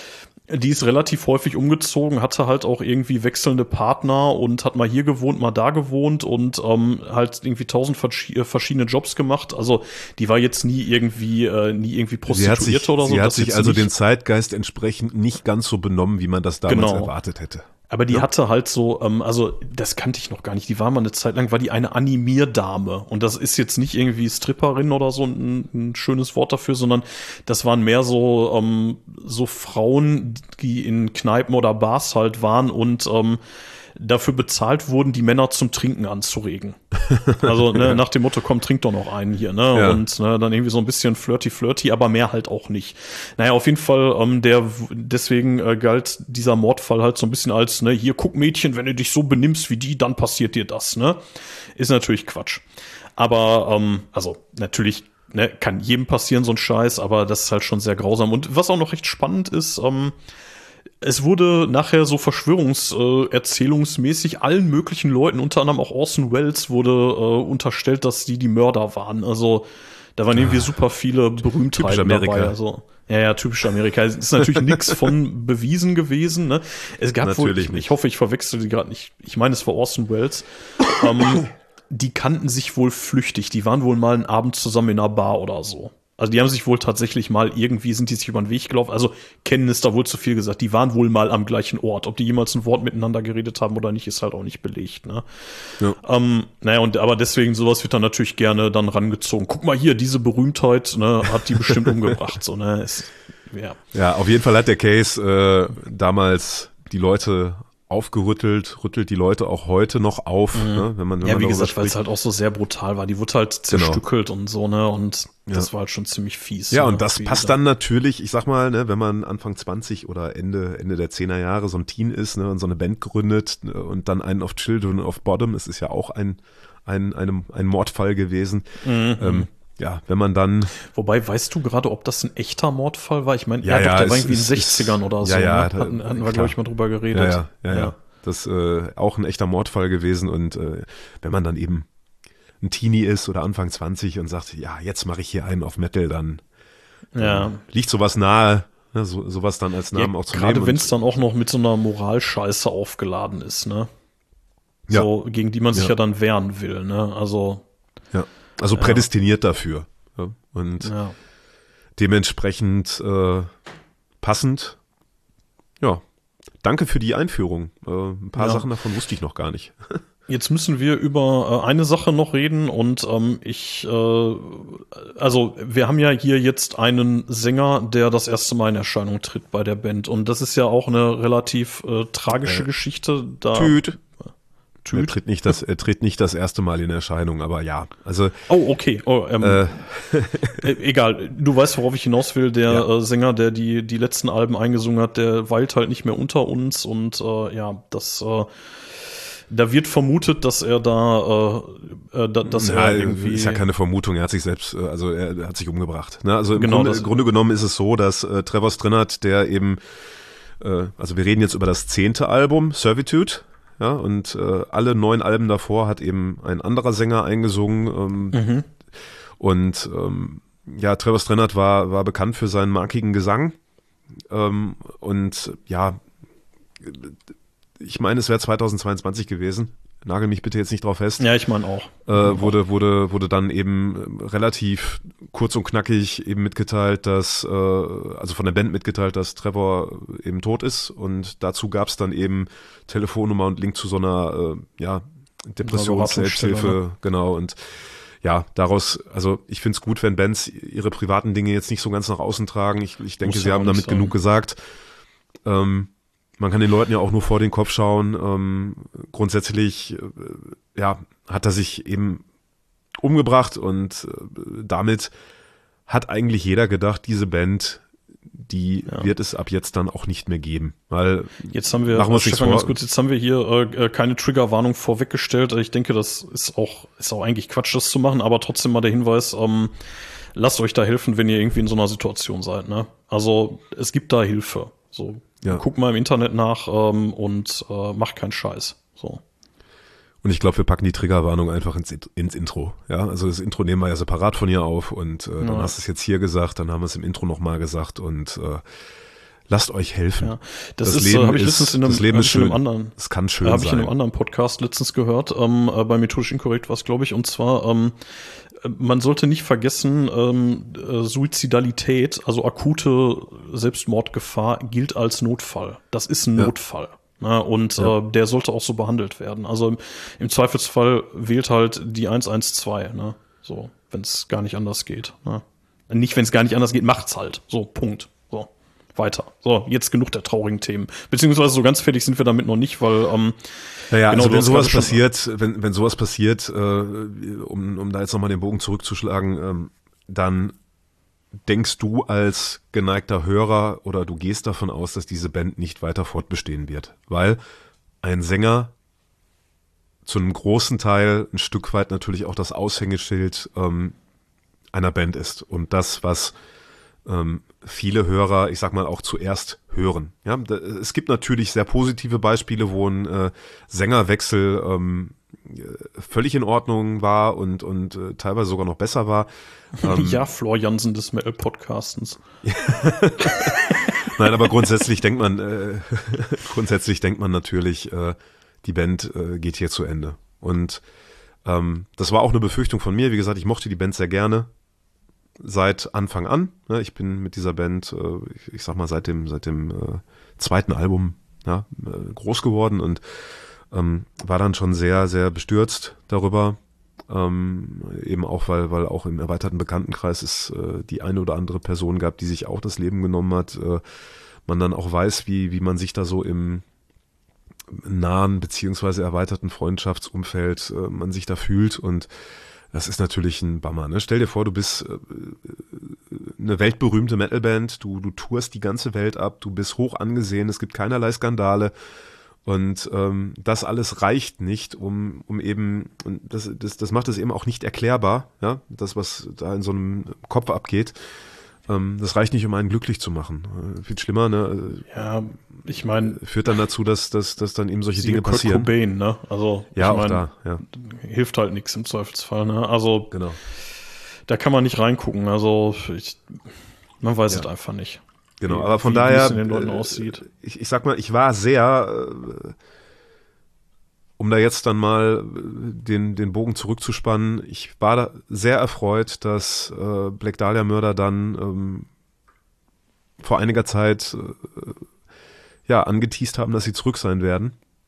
Die ist relativ häufig umgezogen, hatte halt auch irgendwie wechselnde Partner und hat mal hier gewohnt, mal da gewohnt und ähm, halt irgendwie tausend verschi- verschiedene Jobs gemacht. Also die war jetzt nie irgendwie äh, nie irgendwie Sie hat Prostituierte sich, oder so. sie hat das sich jetzt also nicht. den Zeitgeist entsprechend nicht ganz so benommen, wie man das damals Genau. erwartet hätte. Aber die Ja. hatte halt so, ähm, also das kannte ich noch gar nicht. Die war mal eine Zeit lang, war die eine Animierdame. Und das ist jetzt nicht irgendwie Stripperin oder so ein, ein schönes Wort dafür, sondern das waren mehr so, ähm, so Frauen, die in Kneipen oder Bars halt waren und ähm, dafür bezahlt wurden, die Männer zum Trinken anzuregen. Also ne, nach dem Motto, komm, trink doch noch einen hier, ne? Ja. Und ne, dann irgendwie so ein bisschen flirty, flirty, aber mehr halt auch nicht. Naja, auf jeden Fall, ähm, der deswegen äh, galt dieser Mordfall halt so ein bisschen als, ne, hier guck Mädchen, wenn du dich so benimmst wie die, dann passiert dir das, ne? Ist natürlich Quatsch. Aber, ähm, also natürlich, ne, kann jedem passieren, so ein Scheiß, aber das ist halt schon sehr grausam. Und was auch noch recht spannend ist, ähm, es wurde nachher so verschwörungserzählungsmäßig allen möglichen Leuten, unter anderem auch Orson Welles, wurde äh, unterstellt, dass die die Mörder waren. Also da waren irgendwie super viele Berühmtheiten Amerika. dabei. Also ja, ja, typisch Amerika. Es ist natürlich nichts von bewiesen gewesen. Ne? Es gab Natürlich wohl, nicht. ich hoffe, ich verwechsel die gerade nicht. Ich meine, es war Orson Welles. ähm, die kannten sich wohl flüchtig. Die waren wohl mal einen Abend zusammen in einer Bar oder so. Also die haben sich wohl tatsächlich mal irgendwie, sind die sich über den Weg gelaufen. Also kennen ist da wohl zu viel gesagt. Die waren wohl mal am gleichen Ort. Ob die jemals ein Wort miteinander geredet haben oder nicht, ist halt auch nicht belegt. Ne? Ja. Ähm, naja, und aber deswegen, sowas wird dann natürlich gerne dann rangezogen. Guck mal hier, diese Berühmtheit, ne, hat die bestimmt umgebracht. So, ne? Ist, ja. Ja, auf jeden Fall hat der Case äh, damals die Leute aufgerüttelt, rüttelt die Leute auch heute noch auf, mhm. ne, wenn man wenn Ja, man wie darüber gesagt, weil es spricht. halt auch so sehr brutal war. Die wurde halt zerstückelt genau. und so, ne, und ja. das war halt schon ziemlich fies. Ja, ne? und das passt dann natürlich, ich sag mal, ne, wenn man Anfang zwanzig oder Ende Ende der zehner Jahre so ein Teen ist, ne, und so eine Band gründet, ne, und dann einen auf Children of Bodom, es ist ja auch ein ein ein, ein Mordfall gewesen. Mhm. Ähm, Ja, wenn man dann. Wobei, weißt du gerade, ob das ein echter Mordfall war? Ich meine, ja, ja, ja, doch, der es, war irgendwie in es, den sechzigern es, oder so. Ja, ja, ne? Hatten, hatten wir, glaube ich, mal drüber geredet. Ja, ja, ja. ja. Das äh, auch ein echter Mordfall gewesen. Und äh, wenn man dann eben ein Teenie ist oder Anfang zwanzig und sagt, ja, jetzt mache ich hier einen auf Metal, dann, dann ja. liegt sowas nahe, ne, so, sowas dann als Namen ja, auch zu nehmen. Gerade wenn es dann auch noch mit so einer Moralscheiße aufgeladen ist, ne? Ja. So, gegen die man sich ja. ja dann wehren will, ne? Also. Ja, also prädestiniert ja. dafür. Ja. Und ja. dementsprechend äh, passend. Ja, danke für die Einführung. Äh, ein paar ja. Sachen davon wusste ich noch gar nicht. Jetzt müssen wir über äh, eine Sache noch reden und ähm, ich, äh, also wir haben ja hier jetzt einen Sänger, der das erste Mal in Erscheinung tritt bei der Band und das ist ja auch eine relativ äh, tragische äh, Geschichte. Da Tüt. Tüt. Er tritt nicht das, er tritt nicht das erste Mal in Erscheinung, aber ja, also. Oh, okay. Oh, ähm, äh. Egal, du weißt, worauf ich hinaus will. Der ja. äh, Sänger, der die die letzten Alben eingesungen hat, der weilt halt nicht mehr unter uns und äh, ja, das. Äh, Da wird vermutet, dass er da, äh, da dass ja, er irgendwie ist ja keine Vermutung. Er hat sich selbst, also er hat sich umgebracht. Ne? Also im genau, Grunde, Grunde genommen ist es so, dass äh, Trevor Strnad, der eben, äh, also wir reden jetzt über das zehnte Album Servitude. Ja, und äh, alle neun Alben davor hat eben ein anderer Sänger eingesungen. Ähm, mhm. Und ähm, ja, Trevor Strnad war, war bekannt für seinen markigen Gesang. Ähm, und ja, ich meine, es wäre zweitausendzweiundzwanzig gewesen. Nagel mich bitte jetzt nicht drauf fest. Ja, ich meine auch. Äh, wurde, wurde, wurde dann eben relativ kurz und knackig eben mitgeteilt, dass, äh, also von der Band mitgeteilt, dass Trevor eben tot ist. Und dazu gab es dann eben Telefonnummer und Link zu so einer, äh, ja, Depressions-Selbsthilfe, ne? Genau. Und ja, daraus, also ich finde es gut, wenn Bands ihre privaten Dinge jetzt nicht so ganz nach außen tragen. Ich, ich denke, sie haben damit genug gesagt. Ähm, Man kann den Leuten ja auch nur vor den Kopf schauen. Ähm, grundsätzlich, äh, ja, hat er sich eben umgebracht und äh, damit hat eigentlich jeder gedacht, diese Band, die ja. wird es ab jetzt dann auch nicht mehr geben. Weil jetzt haben wir, machen wir Stefan, ganz gut, jetzt haben wir hier äh, keine Triggerwarnung vorweggestellt. Ich denke, das ist auch, ist auch eigentlich Quatsch, das zu machen, aber trotzdem mal der Hinweis, ähm, lasst euch da helfen, wenn ihr irgendwie in so einer Situation seid. Ne? Also es gibt da Hilfe. So. Ja. Guck mal im Internet nach ähm, und äh, mach keinen Scheiß. So. Und ich glaube, wir packen die Triggerwarnung einfach ins, ins Intro. Ja, also das Intro nehmen wir ja separat von hier auf und äh, dann ja. hast du es jetzt hier gesagt, dann haben wir es im Intro nochmal gesagt und äh, lasst euch helfen. Ja. Das, das ist, Leben habe ich letztens in einem, das Leben ist schön. In einem anderen, es kann schön hab sein. Habe ich in einem anderen Podcast letztens gehört, ähm, bei Methodisch Inkorrekt war es, glaube ich, und zwar ähm, man sollte nicht vergessen, ähm, Suizidalität, also akute Selbstmordgefahr, gilt als Notfall. Das ist ein ja. Notfall. Ne? Und Ja. äh, der sollte auch so behandelt werden. Also im, im Zweifelsfall wählt halt die eins eins zwei, ne? So, wenn es gar nicht anders geht. Ne? Nicht, wenn es gar nicht anders geht, macht's halt. So, Punkt. So, weiter. So, jetzt genug der traurigen Themen. Beziehungsweise so ganz fertig sind wir damit noch nicht, weil ähm, Naja, genau, also du wenn hast sowas gerade schon- passiert, wenn, wenn sowas passiert, äh, um, um da jetzt nochmal den Bogen zurückzuschlagen, ähm, dann denkst du als geneigter Hörer oder du gehst davon aus, dass diese Band nicht weiter fortbestehen wird, weil ein Sänger zu einem großen Teil ein Stück weit natürlich auch das Aushängeschild ähm, einer Band ist und das, was ähm, viele Hörer, ich sag mal, auch zuerst hören. Ja, da, es gibt natürlich sehr positive Beispiele, wo ein äh, Sängerwechsel ähm, völlig in Ordnung war und, und äh, teilweise sogar noch besser war. Ähm, ja, Flor Jansen des Metal-Podcastens. Nein, aber grundsätzlich denkt man, äh, grundsätzlich denkt man natürlich, äh, die Band äh, geht hier zu Ende. Und ähm, das war auch eine Befürchtung von mir. Wie gesagt, ich mochte die Band sehr gerne seit Anfang an. Ne? Ich bin mit dieser Band, äh, ich, ich sag mal, seit dem, seit dem äh, zweiten Album ja, äh, groß geworden und ähm, war dann schon sehr, sehr bestürzt darüber. Ähm, eben auch, weil, weil auch im erweiterten Bekanntenkreis es äh, die eine oder andere Person gab, die sich auch das Leben genommen hat. Äh, man dann auch weiß, wie, wie man sich da so im nahen beziehungsweise erweiterten Freundschaftsumfeld äh, man sich da fühlt und das ist natürlich ein Bummer. Ne? Stell dir vor, du bist äh, eine weltberühmte Metalband, du, du tourst die ganze Welt ab, du bist hoch angesehen, es gibt keinerlei Skandale und ähm, das alles reicht nicht, um, um eben, und das, das, das macht es eben auch nicht erklärbar, ja, das, was da in so einem Kopf abgeht. Ähm, das reicht nicht, um einen glücklich zu machen. Äh, viel schlimmer, ne? Ja, ich meine, Führt dann dazu, dass, dass, dass dann eben solche siehe Dinge Kurt passieren. Cobain, ne? Also, Ja, ich auch mein, da, ja, hilft halt nichts im Zweifelsfall, ne? Also, genau. da kann man nicht reingucken. Also, ich, man weiß Ja. es einfach nicht. Genau, Wie- aber von wie- wie daher, es in den Leuten äh, aussieht. Ich, ich sag mal, ich war sehr, äh, um da jetzt dann mal äh, den, den Bogen zurückzuspannen, ich war da sehr erfreut, dass äh, Black Dahlia Murder dann ähm, vor einiger Zeit äh, ja angeteast haben, dass sie zurück sein werden.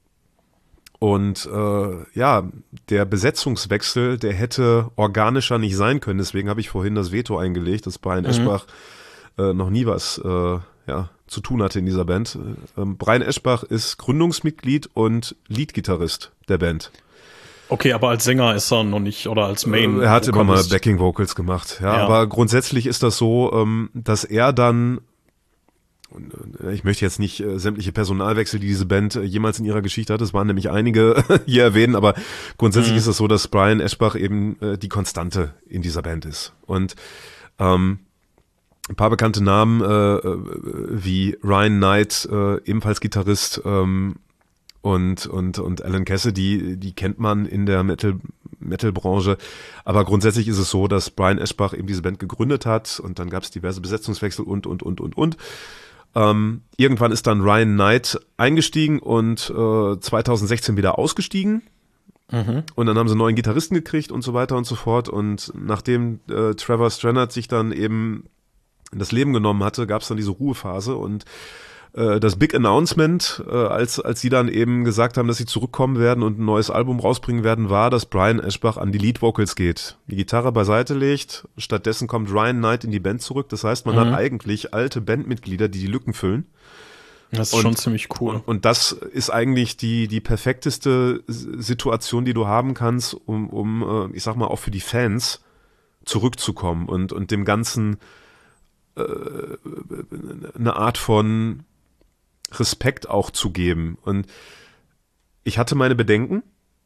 Und äh, ja, der Besetzungswechsel, der hätte organischer nicht sein können. Deswegen habe ich vorhin das Veto eingelegt, dass Brian Mhm. Eschbach äh, noch nie was äh, ja, zu tun hatte in dieser Band. Ähm, Brian Eschbach ist Gründungsmitglied und Leadgitarrist der Band. Okay, aber als Sänger ist er noch nicht, oder als Main. Äh, er hat immer mal Vocalist. Backing Vocals gemacht. Ja, Ja. aber grundsätzlich ist das so, ähm, dass er dann und, äh, ich möchte jetzt nicht äh, sämtliche Personalwechsel, die diese Band äh, jemals in ihrer Geschichte hat, es waren nämlich einige hier erwähnen, aber grundsätzlich Mhm. ist es so, dass Brian Eschbach eben äh, die Konstante in dieser Band ist. Und ähm, ein paar bekannte Namen äh, äh, wie Ryan Knight, äh, ebenfalls Gitarrist, ähm, und und und Alan Cassidy, die kennt man in der Metal Metal-Branche, aber grundsätzlich ist es so, dass Brian Eschbach eben diese Band gegründet hat und dann gab es diverse Besetzungswechsel und und und und und. Ähm, irgendwann ist dann Ryan Knight eingestiegen und äh, zwanzig sechzehn wieder ausgestiegen. Mhm. Und dann haben sie einen neuen Gitarristen gekriegt und so weiter und so fort. Und nachdem äh, Trevor Strannert sich dann eben das Leben genommen hatte, gab es dann diese Ruhephase und äh, das Big Announcement, äh, als als sie dann eben gesagt haben, dass sie zurückkommen werden und ein neues Album rausbringen werden, war, dass Brian Eschbach an die Lead Vocals geht, die Gitarre beiseite legt. Stattdessen kommt Ryan Knight in die Band zurück. Das heißt, man Mhm. hat eigentlich alte Bandmitglieder, die die Lücken füllen. Das ist Und- schon ziemlich cool. Und, und das ist eigentlich die, die perfekteste S- Situation, die du haben kannst, um, um, äh, ich sag mal, auch für die Fans zurückzukommen und, und dem Ganzen äh, eine Art von Respekt auch zu geben. Und ich hatte meine Bedenken.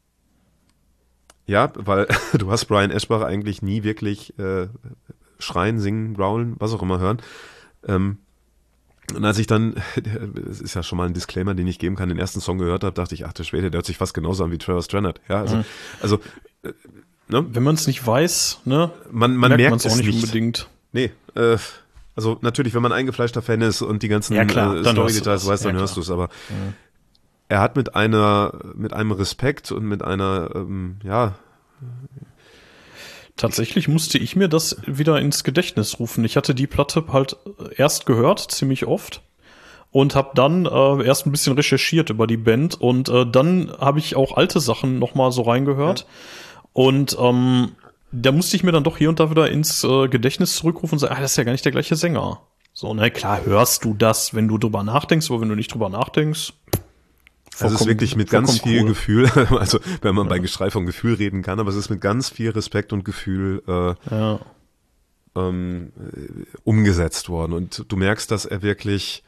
Ja, weil du hast Brian Eschbach eigentlich nie wirklich äh, schreien, singen, growlen, was auch immer hören. Ähm, Und als ich dann, das ist ja schon mal ein Disclaimer, den ich geben kann, den ersten Song gehört habe, dachte ich, ach der Schwede, der hört sich fast genauso an wie Trevor Strannert. Ja, also, Mhm. also äh, ne? Wenn man es nicht weiß, ne, man, man merkt man's es auch nicht, nicht. unbedingt. Nee, äh, also natürlich, wenn man eingefleischter Fan ist und die ganzen Ja, klar, äh, dann hörst du Story-Details das. weiß, dann Ja, hörst klar. du es. Aber Mhm. er hat mit einer, mit einem Respekt und mit einer, ähm, ja, Tatsächlich musste ich mir das wieder ins Gedächtnis rufen. Ich hatte die Platte halt erst gehört, ziemlich oft. und habe dann äh, erst ein bisschen recherchiert über die Band und äh, dann habe ich auch alte Sachen noch mal so reingehört ja. und ähm, da musste ich mir dann doch hier und da wieder ins äh, Gedächtnis zurückrufen und sagen, ah, das ist ja gar nicht der gleiche Sänger. So, na klar, hörst du das, wenn du drüber nachdenkst, aber wenn du nicht drüber nachdenkst, also es ist wirklich mit ganz viel cool. Gefühl, also wenn man ja. bei Geschrei von Gefühl reden kann, aber es ist mit ganz viel Respekt und Gefühl äh, ja. ähm, umgesetzt worden. Und du merkst, dass er wirklich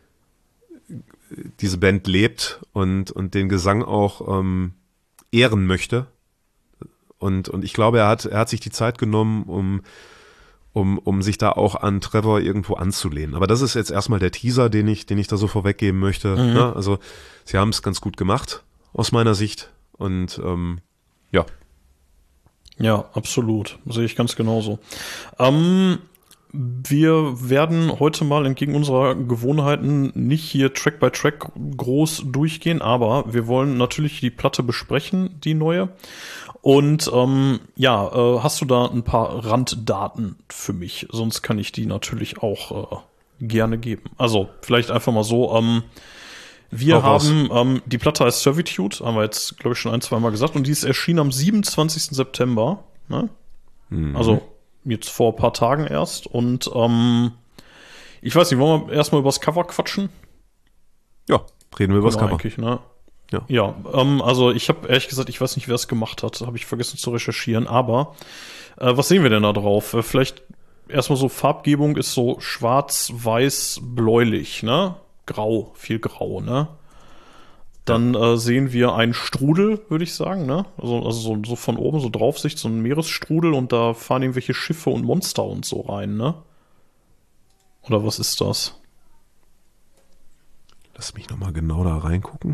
diese Band lebt und, und den Gesang auch ähm, ehren möchte. Und, und ich glaube, er hat, er hat sich die Zeit genommen, um Um, um sich da auch an Trevor irgendwo anzulehnen. Aber das ist jetzt erstmal der Teaser, den ich, den ich da so vorweggeben möchte. Mhm. Ja, also sie haben es ganz gut gemacht, aus meiner Sicht. Und ähm, ja. Ja, absolut. Sehe ich ganz genauso. Ähm, wir werden heute mal entgegen unserer Gewohnheiten nicht hier Track by Track groß durchgehen, aber wir wollen natürlich die Platte besprechen, die neue. Und ähm, ja, äh, hast du da ein paar Randdaten für mich? Sonst kann ich die natürlich auch äh, gerne geben. Also vielleicht einfach mal so. Ähm, wir auch haben, ähm, die Platte heißt Servitude, haben wir jetzt, glaube ich, schon ein, zwei Mal gesagt. Und die ist erschienen am siebenundzwanzigsten September. Ne? Mhm. Also jetzt vor ein paar Tagen erst. Und ähm, ich weiß nicht, wollen wir erstmal über das Cover quatschen? Ja, reden wir über das Cover. Eigentlich, ne? Ja, ja ähm, also ich habe ehrlich gesagt, ich weiß nicht, wer es gemacht hat, habe ich vergessen zu recherchieren, aber äh, was sehen wir denn da drauf? Äh, vielleicht erstmal so Farbgebung ist so schwarz, weiß, bläulich, ne? Grau, viel grau, ne? Dann ja. äh, sehen wir einen Strudel, würde ich sagen, ne? Also, also so, so von oben, so Draufsicht, so ein Meeresstrudel und da fahren irgendwelche Schiffe und Monster und so rein, ne? Oder was ist das? Lass mich nochmal genau da reingucken.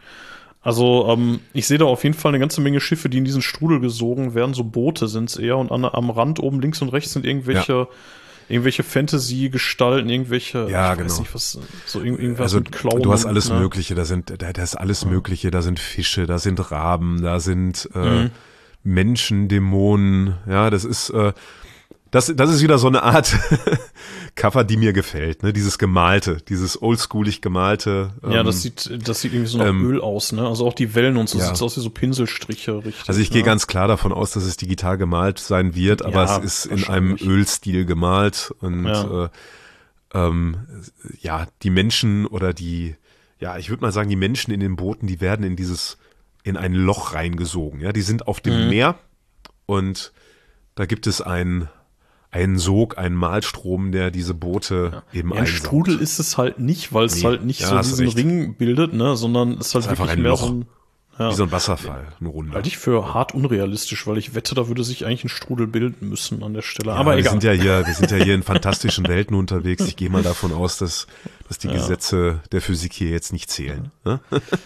Also, ähm, ich sehe da auf jeden Fall eine ganze Menge Schiffe, die in diesen Strudel gesogen werden. So Boote sind es eher. Und an, am Rand oben links und rechts sind irgendwelche, ja. irgendwelche Fantasy-Gestalten, irgendwelche, ja, ich genau. weiß nicht, was, so irgendwas also, mit Klauen. Du hast alles ne? Mögliche, da sind, da, da ist alles ja. Mögliche, da sind Fische, da sind Raben, da sind äh, mhm. Menschen, Dämonen, ja, das ist, äh, Das, das ist wieder so eine Art Cover, die mir gefällt, ne? Dieses Gemalte, dieses oldschoolig Gemalte. Ähm, ja, das sieht, das sieht irgendwie so nach ähm, Öl aus, ne? Also auch die Wellen und so, ja. sieht aus wie so Pinselstriche, richtig. Also ich ne? gehe ganz klar davon aus, dass es digital gemalt sein wird, aber ja, es ist in einem Ölstil gemalt und ja. Äh, ähm, ja, die Menschen oder die, ja, ich würde mal sagen, die Menschen in den Booten, die werden in dieses, in ein Loch reingesogen, ja? Die sind auf dem mhm. Meer und da gibt es ein Ein Sog, ein Malstrom, der diese Boote ja. eben ja, ein einsaugt. Strudel ist es halt nicht, weil es nee. halt nicht ja, so diesen recht. Ring bildet, ne, sondern es ist halt ist wirklich ein mehr Loch. so ein, ja. Wie so ein Wasserfall, eine Runde. Halte ich für hart unrealistisch, weil ich wette, da würde sich eigentlich ein Strudel bilden müssen an der Stelle. Ja, aber wir egal. Sind ja hier, wir sind ja hier in fantastischen Welten unterwegs. Ich gehe mal davon aus, dass, dass die ja. Gesetze der Physik hier jetzt nicht zählen. Ne?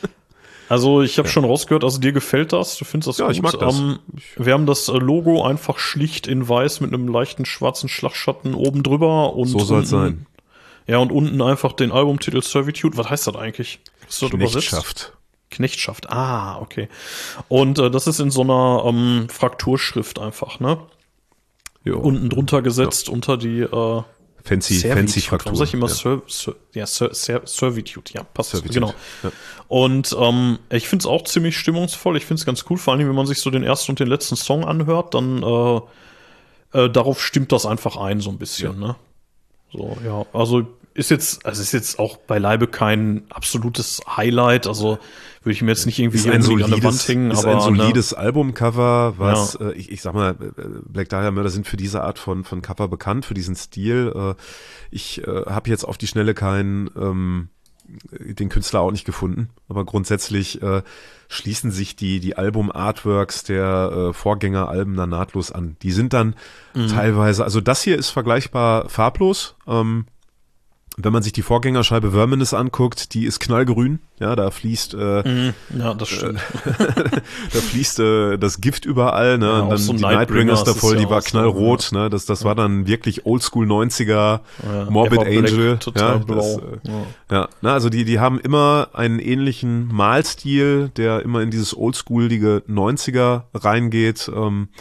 Also ich habe ja. schon rausgehört, also dir gefällt das, du findest das ja, gut. Ich mag das. Um, wir haben das Logo einfach schlicht in weiß mit einem leichten schwarzen Schlagschatten oben drüber. Und so soll es sein. Ja, und unten einfach den Albumtitel Servitude. Was heißt das eigentlich? Ist das Knechtschaft. Übersetzt? Knechtschaft, ah, okay. Und äh, das ist in so einer ähm, Frakturschrift einfach, ne? Jo. Unten drunter gesetzt, ja. unter die äh, Fancy, fancy Fraktur. Warum sag ich immer ja. Ser, Ser, ja, Ser, Ser, Servitude, ja, passt. Servitude. Genau. Ja. Und ähm, ich finde es auch ziemlich stimmungsvoll. Ich finde es ganz cool, vor allem, wenn man sich so den ersten und den letzten Song anhört, dann äh, äh, darauf stimmt das einfach ein, so ein bisschen, ja. ne? So, ja, also ist jetzt, also ist jetzt auch beileibe kein absolutes Highlight, also würde ich mir jetzt nicht irgendwie ist ein solides, an der Wand hängen. Ist aber, ein solides ne? Albumcover, was, ja. äh, ich, ich sag mal, Black Dahlia Murder sind für diese Art von, von Cover bekannt, für diesen Stil. Äh, ich äh, habe jetzt auf die Schnelle keinen, ähm, den Künstler auch nicht gefunden, aber grundsätzlich äh, schließen sich die, die Album-Artworks der äh, Vorgängeralben dann nahtlos an. Die sind dann mhm. teilweise, also das hier ist vergleichbar farblos, ähm, wenn man sich die Vorgängerscheibe Verminous anguckt, die ist knallgrün, ja, da fließt äh, ja, das stimmt. Äh, da fließt äh, das Gift überall, ne, ja, und dann so die Nightbringers davor, ja die war knallrot, so, ne, das das ja. war dann wirklich Oldschool neunziger ja, Morbid Angel, total ja, blau. das, äh, ja. ja, na, also die die haben immer einen ähnlichen Malstil, der immer in dieses oldschoolige neunziger reingeht. Ähm,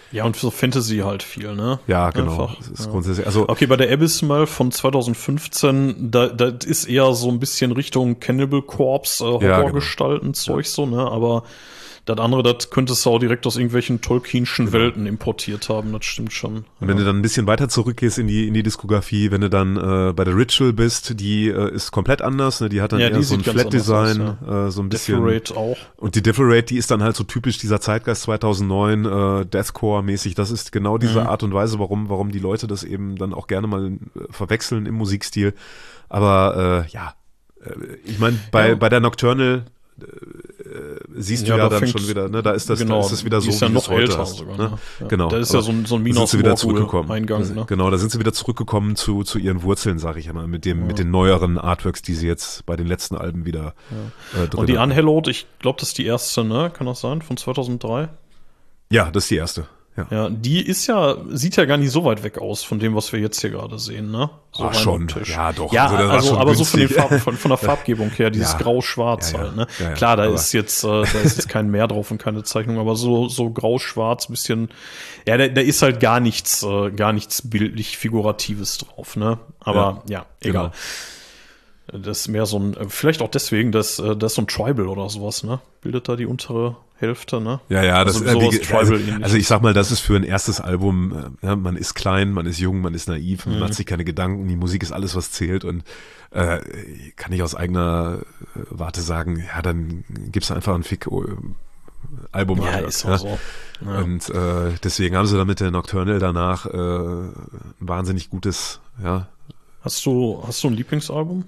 Ja, und so Fantasy halt viel, ne? Ja, genau. Einfach, das ist ja. grundsätzlich, also Okay, bei der Abysmal von zwanzig fünfzehn, da, da ist eher so ein bisschen Richtung Cannibal Corpse, äh, Horrorgestalten, Ja, genau. Zeug so, ne? Aber das andere, das könntest du auch direkt aus irgendwelchen Tolkienschen Genau. Welten importiert haben, das stimmt schon. Und wenn ja. du dann ein bisschen weiter zurückgehst in die in die Diskografie, wenn du dann äh, bei der Ritual bist, die äh, ist komplett anders, ne? Die hat dann Ja, eher die so ein sieht ganz Flat-Design, anders aus, äh, so ein bisschen. Deflorate auch. Und die Deflorate, die ist dann halt so typisch dieser Zeitgeist zweitausendneun, äh, Deathcore-mäßig. Das ist genau diese Mhm. Art und Weise, warum warum die Leute das eben dann auch gerne mal äh, verwechseln im Musikstil. Aber äh, ja, äh, ich meine, bei Ja. bei der Nocturnal äh, siehst du Ja, ja, da dann fängt- schon wieder, ne, da ist das, genau, da ist es wieder die so, ist ja wie noch du es heute älter hast, sogar, ne? ne? Ja. Genau. Da ist ja aber so ein, so ein da sind sie wieder Minos zurückgekommen. Eingang, ne? Genau, da sind sie wieder zurückgekommen zu zu ihren Wurzeln, sag ich einmal, mit dem Ja. mit den neueren Artworks, die sie jetzt bei den letzten Alben wieder äh, drin Und die haben. Unhallowed, ich glaube, das ist die erste, ne? Kann das sein? Von zweitausenddrei? Ja, das ist die erste. Ja. Ja, die ist ja, sieht ja gar nicht so weit weg aus von dem, was wir jetzt hier gerade sehen, ne? So Ach, rein schon. optisch. Ja, doch. Ja, Also, also, das war schon aber so von, den günstig. Farben, von, von der Farbgebung her, dieses Ja. Grau-Schwarz Ja, ja. halt, ne? Ja, ja. Klar, da Aber- ist jetzt, äh, da ist jetzt kein Meer drauf und keine Zeichnung, aber so, so Grau-Schwarz, bisschen, ja, da, da ist halt gar nichts, äh, gar nichts bildlich Figuratives drauf, ne? Aber, ja, egal. Das ist mehr so ein, vielleicht auch deswegen, dass äh, das ist so ein Tribal oder sowas, ne? Bildet da die untere Hälfte, ne? Ja, ja, das Also äh, sowas wie, also, Tribal-ähnliches. also ich sag mal, das ist für ein erstes Album, äh, ja, man ist klein, man ist jung, man ist naiv, man Mhm. macht sich keine Gedanken, die Musik ist alles, was zählt und äh, kann ich aus eigener äh, Warte sagen, ja, dann gibt's einfach ein Fick äh, Album. Ja, halt, ist ja. auch so. Ja. Und äh, deswegen haben sie dann mit der Nocturnal danach äh, ein wahnsinnig gutes, ja. Hast du, hast du ein Lieblingsalbum?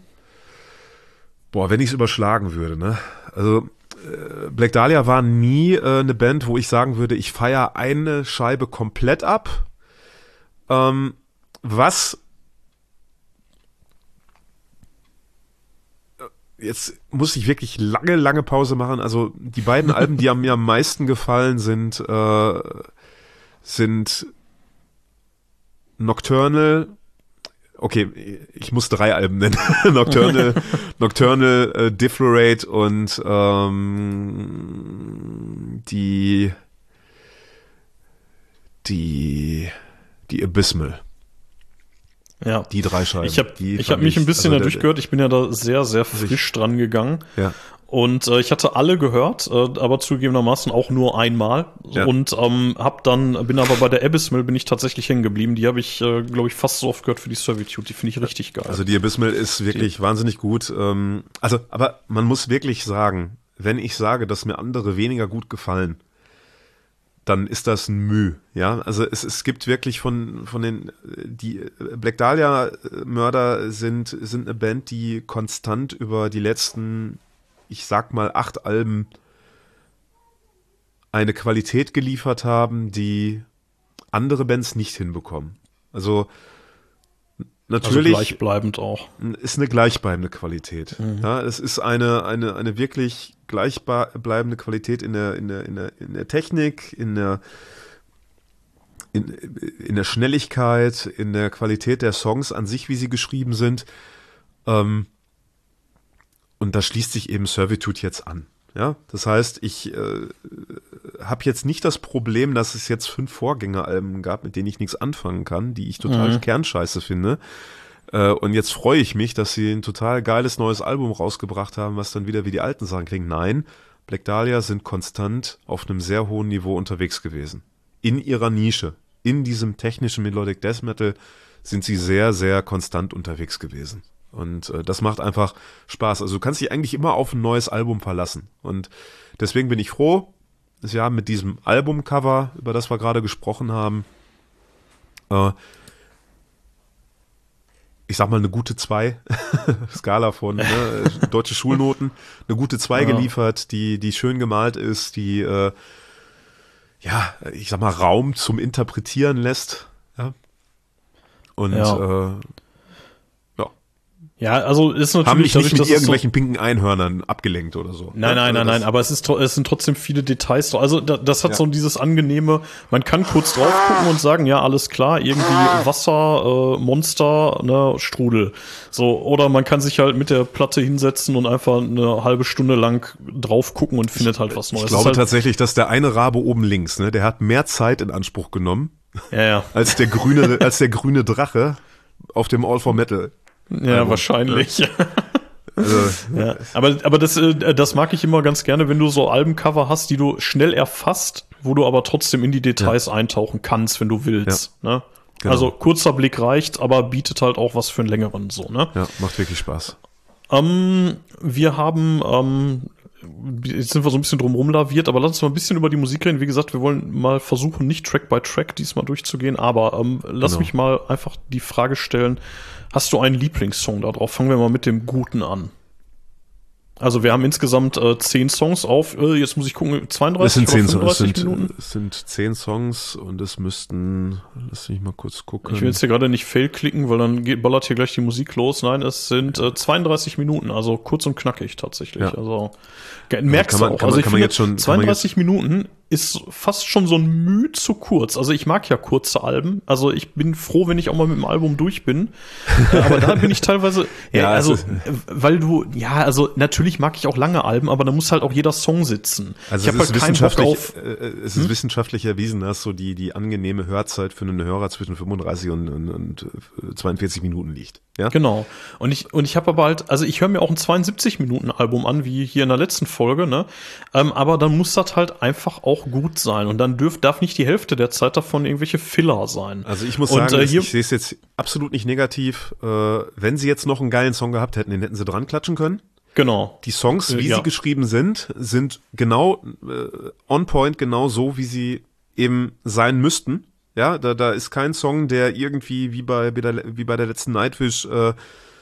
Boah, wenn ich es überschlagen würde, ne? Also äh, Black Dahlia war nie äh, eine Band, wo ich sagen würde, ich feiere eine Scheibe komplett ab. Ähm, was jetzt muss ich wirklich lange, lange Pause machen. Also die beiden Alben, die mir am meisten gefallen sind, äh, sind Nocturnal. Okay, ich muss drei Alben nennen. Nocturnal, Nocturnal, äh, Deflorate und ähm, die die die Abysmal. Ja. Die drei Scheiben. Ich habe die ich fand hab mich ein bisschen also dadurch der- gehört. Ich bin ja da sehr, sehr frisch dran gegangen. Ja. Und äh, ich hatte alle gehört, äh, aber zugegebenermaßen auch nur einmal. Ja. Und ähm, hab dann, bin aber bei der Abysmal bin ich tatsächlich hängen geblieben. Die habe ich, äh, glaube ich, fast so oft gehört für die Servitude. Die finde ich richtig geil. Also die Abysmal ist wirklich wahnsinnig gut. Ähm, also, aber man muss wirklich sagen, wenn ich sage, dass mir andere weniger gut gefallen, dann ist das ein Müh. Ja, also es, es gibt wirklich von, von den, die Black Dahlia Mörder sind, sind eine Band, die konstant über die letzten, ich sag mal, acht Alben eine Qualität geliefert haben, die andere Bands nicht hinbekommen. Also also natürlich gleichbleibend auch. ist eine gleichbleibende Qualität. Mhm. Ja, es ist eine, eine, eine wirklich gleichbleibende Qualität in der, in der, in der, in der Technik, in der, in, in der Schnelligkeit, in der Qualität der Songs an sich, wie sie geschrieben sind. Ähm, und da schließt sich eben Servitude jetzt an. Ja, das heißt, ich äh, habe jetzt nicht das Problem, dass es jetzt fünf Vorgängeralben gab, mit denen ich nichts anfangen kann, die ich total Mhm. kernscheiße finde. Äh, und jetzt freue ich mich, dass sie ein total geiles neues Album rausgebracht haben, was dann wieder wie die alten Sachen klingt. Nein, Black Dahlia sind konstant auf einem sehr hohen Niveau unterwegs gewesen. In ihrer Nische, in diesem technischen Melodic Death Metal sind sie sehr, sehr konstant unterwegs gewesen. Und äh, das macht einfach Spaß. Also du kannst dich eigentlich immer auf ein neues Album verlassen. Und deswegen bin ich froh, dass wir haben mit diesem Albumcover, über das wir gerade gesprochen haben, äh, ich sag mal eine gute zwei, Skala von ne, deutsche Schulnoten, eine gute zwei Ja. geliefert, die, die schön gemalt ist, die äh, ja, ich sag mal, Raum zum Interpretieren lässt. Ja. Und Ja. äh, Ja, also ist natürlich haben mich dadurch, nicht mit dass es irgendwelchen so, pinken Einhörnern abgelenkt oder so. Nein, nein, also nein, nein, aber es ist es sind trotzdem viele Details drauf. Also da, das hat Ja. so dieses angenehme, man kann kurz drauf gucken und sagen, ja, alles klar, irgendwie Wasser, äh, Monster, ne, Strudel. So, oder man kann sich halt mit der Platte hinsetzen und einfach eine halbe Stunde lang drauf gucken und findet halt was Neues. Ich glaube halt, tatsächlich, dass der eine Rabe oben links, ne, der hat mehr Zeit in Anspruch genommen ja, ja. als der grüne, als der grüne Drache auf dem All for Metal. Ja, Album. wahrscheinlich. Also, Ja, aber, aber das, äh, das mag ich immer ganz gerne, wenn du so Albencover hast, die du schnell erfasst, wo du aber trotzdem in die Details ja. eintauchen kannst, wenn du willst. Ja. Ne? Genau. Also kurzer Blick reicht, aber bietet halt auch was für einen längeren so. Ne? Ja, macht wirklich Spaß. Ähm, wir haben, ähm, jetzt sind wir so ein bisschen drum rumlaviert, aber lass uns mal ein bisschen über die Musik reden. Wie gesagt, wir wollen mal versuchen, nicht Track by Track diesmal durchzugehen, aber ähm, lass genau. mich mal einfach die Frage stellen, hast du einen Lieblingssong da drauf? Fangen wir mal mit dem Guten an. Also wir haben insgesamt äh, zehn Songs auf, äh, jetzt muss ich gucken, zweiunddreißig oder fünfunddreißig es sind, Minuten? Es sind zehn Songs und es müssten, lass mich mal kurz gucken. Ich will jetzt hier gerade nicht fail klicken, weil dann geht, ballert hier gleich die Musik los. Nein, es sind äh, zweiunddreißig Minuten, also kurz und knackig tatsächlich. Ja. Also merkst also man, du auch. Kann also man, ich kann finde, man jetzt schon, zweiunddreißig Minuten ist fast schon so ein Mühe zu kurz. Also ich mag ja kurze Alben. Also ich bin froh, wenn ich auch mal mit dem Album durch bin. äh, aber da bin ich teilweise, ja, also, weil du, ja, also natürlich mag ich auch lange Alben, aber da muss halt auch jeder Song sitzen. Also ich habe halt keinen Bock auf. Äh, es ist hm? wissenschaftlich erwiesen, dass so die, die angenehme Hörzeit für einen Hörer zwischen fünfunddreißig und, und, und zweiundvierzig Minuten liegt. Ja? Genau. Und ich, und ich habe aber halt, also ich höre mir auch ein zweiundsiebzig Minuten Album an, wie hier in der letzten Folge, ne? Ähm, aber dann muss das halt einfach auch gut sein. Und dann dürf, darf nicht die Hälfte der Zeit davon irgendwelche Filler sein. Also ich muss und, sagen, äh, hier, ich sehe es jetzt absolut nicht negativ. Äh, wenn sie jetzt noch einen geilen Song gehabt hätten, den hätten sie dran klatschen können. Genau. Die Songs, wie äh, ja. sie geschrieben sind, sind genau äh, on point, genau so, wie sie eben sein müssten. Ja, da, da ist kein Song, der irgendwie wie bei, wie bei der letzten Nightwish äh,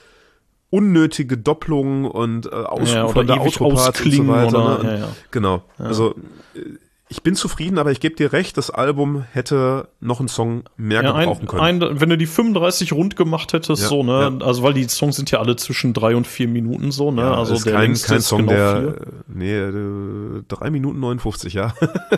unnötige Doppelungen und äh, ausufernde ja, Autoparts und so weiter. Oder, ne? ja, ja. Genau. Ja. Also ich bin zufrieden, aber ich gebe dir recht, das Album hätte noch einen Song mehr ja, gebrauchen können. Ein, wenn du die fünfunddreißig rund gemacht hättest, ja, so, ne, ja. also weil die Songs sind ja alle zwischen drei und vier Minuten so, ne, ja, also ist der kein, längste kein ist Song, genau der, vier. nee, äh, drei Minuten neunundfünfzig, ja.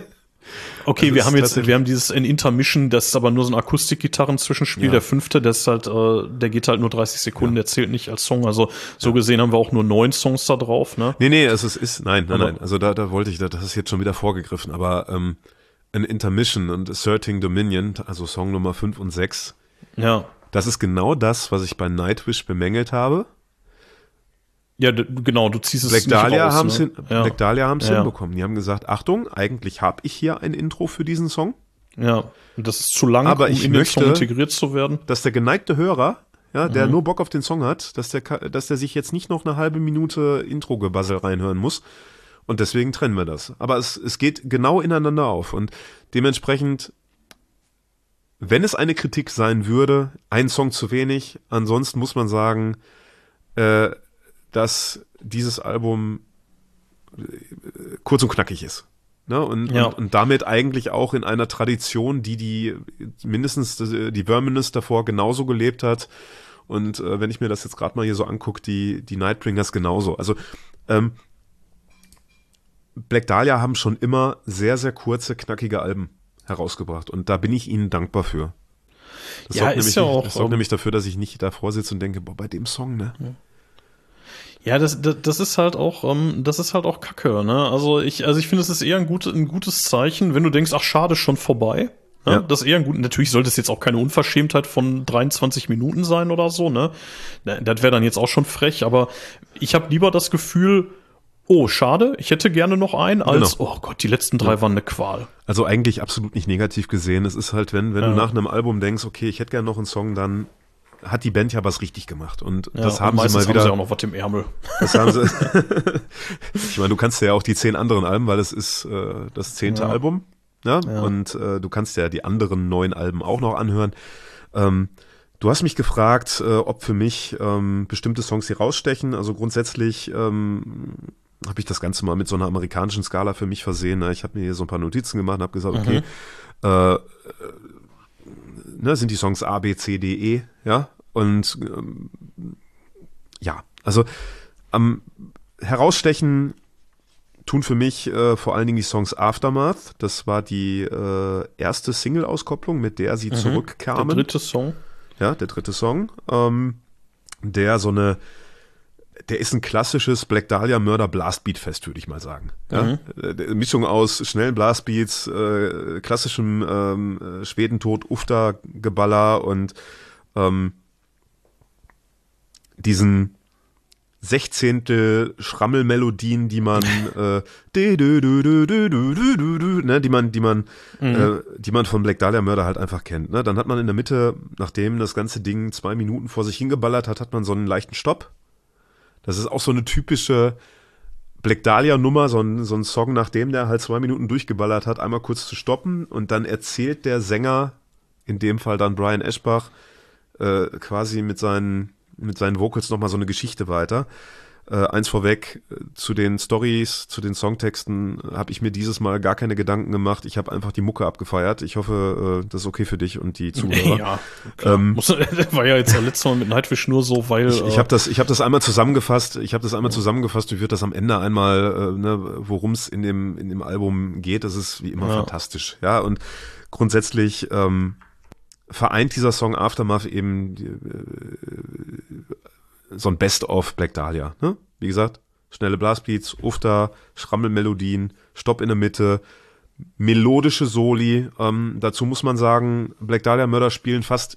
Okay, das wir haben jetzt, wir haben dieses in Intermission, das ist aber nur so ein Akustikgitarren-Zwischenspiel. Ja. Der fünfte, das ist halt, äh, der geht halt nur dreißig Sekunden, Ja. der zählt nicht als Song. Also so Ja. gesehen haben wir auch nur neun Songs da drauf, ne? Nee, nee, es ist, ist nein, nein, Aber- nein. Also da, da wollte ich, das ist jetzt schon wieder vorgegriffen, aber ähm, ein Intermission und Asserting Dominion, also Song Nummer fünf und sechs, Ja. das ist genau das, was ich bei Nightwish bemängelt habe. Ja, d- genau, du ziehst es Black nicht Dahlia raus, haben es ne? hin, ja. Black Dahlia haben es Ja. hinbekommen. Die haben gesagt, Achtung, eigentlich habe ich hier ein Intro für diesen Song, Ja, und das ist zu lang, Aber um ich in den möchte- Song integriert zu werden. dass der geneigte Hörer, ja, der Mhm. nur Bock auf den Song hat, dass der, ka- dass der sich jetzt nicht noch eine halbe Minute Intro-Gebassel reinhören muss. Und deswegen trennen wir das. Aber es, es geht genau ineinander auf. Und dementsprechend, wenn es eine Kritik sein würde, ein Song zu wenig. Ansonsten muss man sagen, äh, dass dieses Album äh, kurz und knackig ist. Ne? Und, Ja. und, und damit eigentlich auch in einer Tradition, die die mindestens die Verminous davor genauso gelebt hat. Und äh, wenn ich mir das jetzt gerade mal hier so angucke, die, die Nightbringers genauso. Also ähm, Black Dahlia haben schon immer sehr, sehr kurze, knackige Alben herausgebracht. Und da bin ich ihnen dankbar für. Das Ja, sorgt ist nämlich, ja auch, das sorgt ähm, nämlich dafür, dass ich nicht davor sitze und denke, boah, bei dem Song, ne? Ja, das, das, das ist halt auch, ähm, das ist halt auch Kacke, ne? Also ich, also ich finde, es ist eher ein, gut, ein gutes Zeichen, wenn du denkst, ach schade, schon vorbei. Ne? Ja. Das ist eher ein gut. Natürlich sollte es jetzt auch keine Unverschämtheit von dreiundzwanzig Minuten sein oder so, ne? Das wäre dann jetzt auch schon frech, aber ich habe lieber das Gefühl, oh, schade, ich hätte gerne noch einen, als, Genau. oh Gott, die letzten drei Ja. waren eine Qual. Also eigentlich absolut nicht negativ gesehen. Es ist halt, wenn, wenn Ja. du nach einem Album denkst, okay, ich hätte gerne noch einen Song, dann hat die Band ja was richtig gemacht. Und Ja, das und haben sie meistens mal wieder. haben sie auch noch was im Ärmel. Das haben sie. Ich meine, du kannst ja auch die zehn anderen Alben, weil es ist äh, das zehnte Ja. Album. Ja? Ja. Und äh, du kannst ja die anderen neun Alben auch noch anhören. Ähm, du hast mich gefragt, äh, ob für mich ähm, bestimmte Songs hier rausstechen. Also grundsätzlich ähm, habe ich das Ganze mal mit so einer amerikanischen Skala für mich versehen. Ne? Ich habe mir hier so ein paar Notizen gemacht und habe gesagt, okay, Mhm. äh, ne, sind die Songs A, B, C, D, E, ja, und ähm, ja, also am herausstechen tun für mich äh, vor allen Dingen die Songs Aftermath. Das war die äh, erste Single-Auskopplung, mit der sie mhm, zurückkamen. Der dritte Song. Ja, der dritte Song. Ähm, der so eine, der ist ein klassisches Black Dahlia Murder Blastbeat-Fest, würde ich mal sagen. Ja? Mhm. Äh, Mischung aus schnellen Blastbeats, äh, klassischem ähm, Schwedentod, Ufta-Geballer und ähm, diesen Sechzehntel Schrammelmelodien, die man, äh, ne, die man, die man, mhm. äh, die man von Black Dahlia Murder halt einfach kennt. Ne? Dann hat man in der Mitte, nachdem das ganze Ding zwei Minuten vor sich hingeballert hat, hat man so einen leichten Stopp. Das ist auch so eine typische Black Dahlia Nummer, so ein, so ein Song, nachdem der halt zwei Minuten durchgeballert hat, einmal kurz zu stoppen und dann erzählt der Sänger, in dem Fall dann Brian Eschbach, äh, quasi mit seinen mit seinen Vocals nochmal so eine Geschichte weiter. Äh, eins vorweg, äh, zu den Stories, zu den Songtexten habe ich mir dieses Mal gar keine Gedanken gemacht. Ich habe einfach die Mucke abgefeiert. Ich hoffe, äh, das ist okay für dich und die Zuhörer. Ja, klar. Ähm, Muss, war ja jetzt letztes Mal mit Nightwish nur so, weil... Ich, ich habe das, ich hab das einmal zusammengefasst. Ich habe das einmal ja. zusammengefasst. Ich würde das am Ende einmal, äh, ne, worum es in dem, in dem Album geht. Das ist wie immer ja. fantastisch. Ja, und grundsätzlich... Ähm, vereint dieser Song Aftermath eben die, äh, so ein Best-of Black Dahlia. Ne? Wie gesagt, schnelle Blastbeats, Ufta, Schrammelmelodien, Stopp in der Mitte, melodische Soli. Ähm, dazu muss man sagen, Black Dahlia Murder spielen fast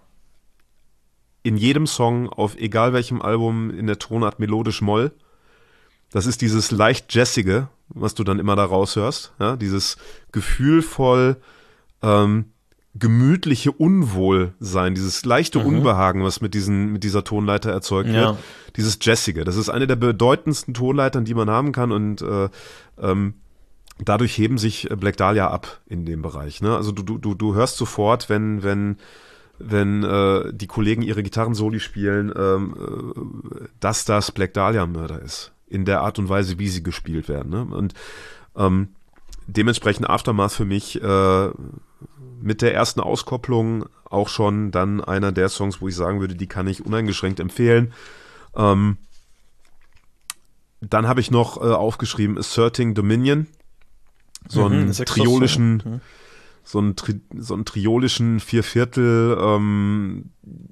in jedem Song auf egal welchem Album in der Tonart melodisch Moll. Das ist dieses leicht Jazzige, was du dann immer da raushörst. Ja? Dieses gefühlvoll ähm, gemütliche Unwohlsein, dieses leichte mhm. Unbehagen, was mit diesen, mit dieser Tonleiter erzeugt ja. wird, dieses Jazzige. Das ist eine der bedeutendsten Tonleitern, die man haben kann und äh, ähm, dadurch heben sich Black Dahlia ab in dem Bereich. Ne? Also du, du, du, du hörst sofort, wenn, wenn, wenn äh, die Kollegen ihre Gitarrensoli spielen, ähm, äh, dass das Black Dahlia Murder ist. In der Art und Weise, wie sie gespielt werden. Ne? Und ähm, dementsprechend Aftermath für mich äh, mit der ersten Auskopplung auch schon dann einer der Songs, wo ich sagen würde, die kann ich uneingeschränkt empfehlen. Ähm, dann habe ich noch äh, aufgeschrieben Asserting Dominion. So einen mhm, triolischen, mhm. so einen, Tri- so einen triolischen Vierviertel ähm,